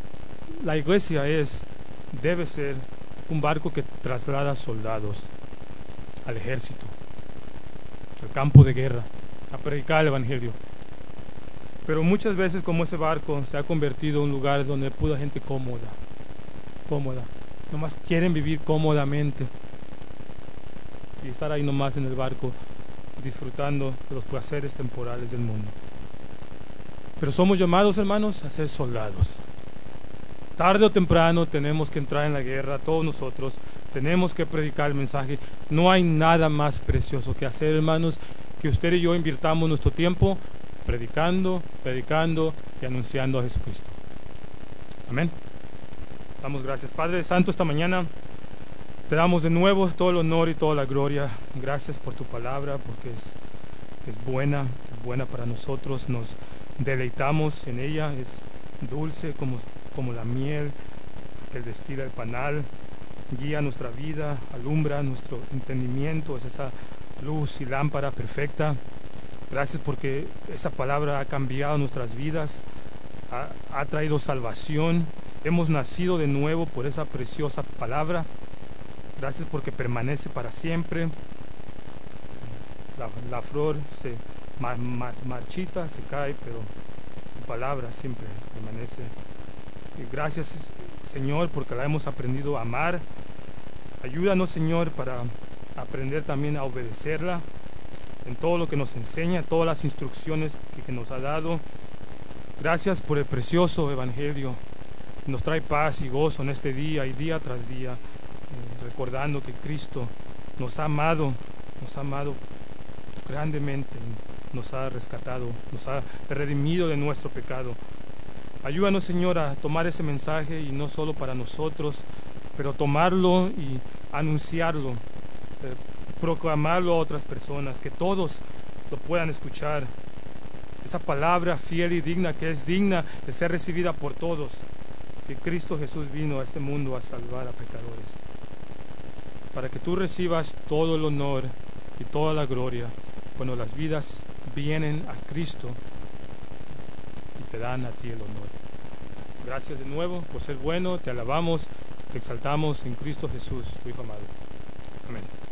A: debe ser un barco que traslada soldados al ejército, al campo de guerra, a predicar el evangelio. Pero muchas veces, como ese barco se ha convertido en un lugar donde pura gente cómoda, nomás quieren vivir cómodamente y estar ahí nomás en el barco disfrutando de los placeres temporales del mundo. Pero somos llamados, hermanos, a ser soldados. Tarde o temprano tenemos que entrar en la guerra, todos nosotros tenemos que predicar el mensaje. No hay nada más precioso que hacer, hermanos, que usted y yo invirtamos nuestro tiempo predicando y anunciando a Jesucristo. Amén. Damos gracias, Padre Santo, esta mañana te damos de nuevo todo el honor y toda la gloria. Gracias por tu palabra, porque es buena para nosotros. Nos deleitamos en ella, es dulce como la miel que destila el panal, guía nuestra vida, alumbra nuestro entendimiento, es esa luz y lámpara perfecta. Gracias porque esa palabra ha cambiado nuestras vidas, ha traído salvación, hemos nacido de nuevo por esa preciosa palabra. Gracias porque permanece para siempre. La flor se marchita, se cae, pero tu palabra siempre permanece. Y gracias, Señor, porque la hemos aprendido a amar. Ayúdanos, Señor, para aprender también a obedecerla en todo lo que nos enseña, todas las instrucciones que nos ha dado. Gracias por el precioso Evangelio. Nos trae paz y gozo en este día y día tras día, recordando que Cristo nos ha amado grandemente, nos ha rescatado, nos ha redimido de nuestro pecado. Ayúdanos, Señor, a tomar ese mensaje y no solo para nosotros, pero tomarlo y anunciarlo, proclamarlo a otras personas, que todos lo puedan escuchar. Esa palabra fiel y digna, que es digna de ser recibida por todos, que Cristo Jesús vino a este mundo a salvar a pecadores, para que tú recibas todo el honor y toda la gloria cuando las vidas vienen a Cristo y te dan a ti el honor. Gracias de nuevo por ser bueno, te alabamos, te exaltamos en Cristo Jesús, tu Hijo amado. Amén.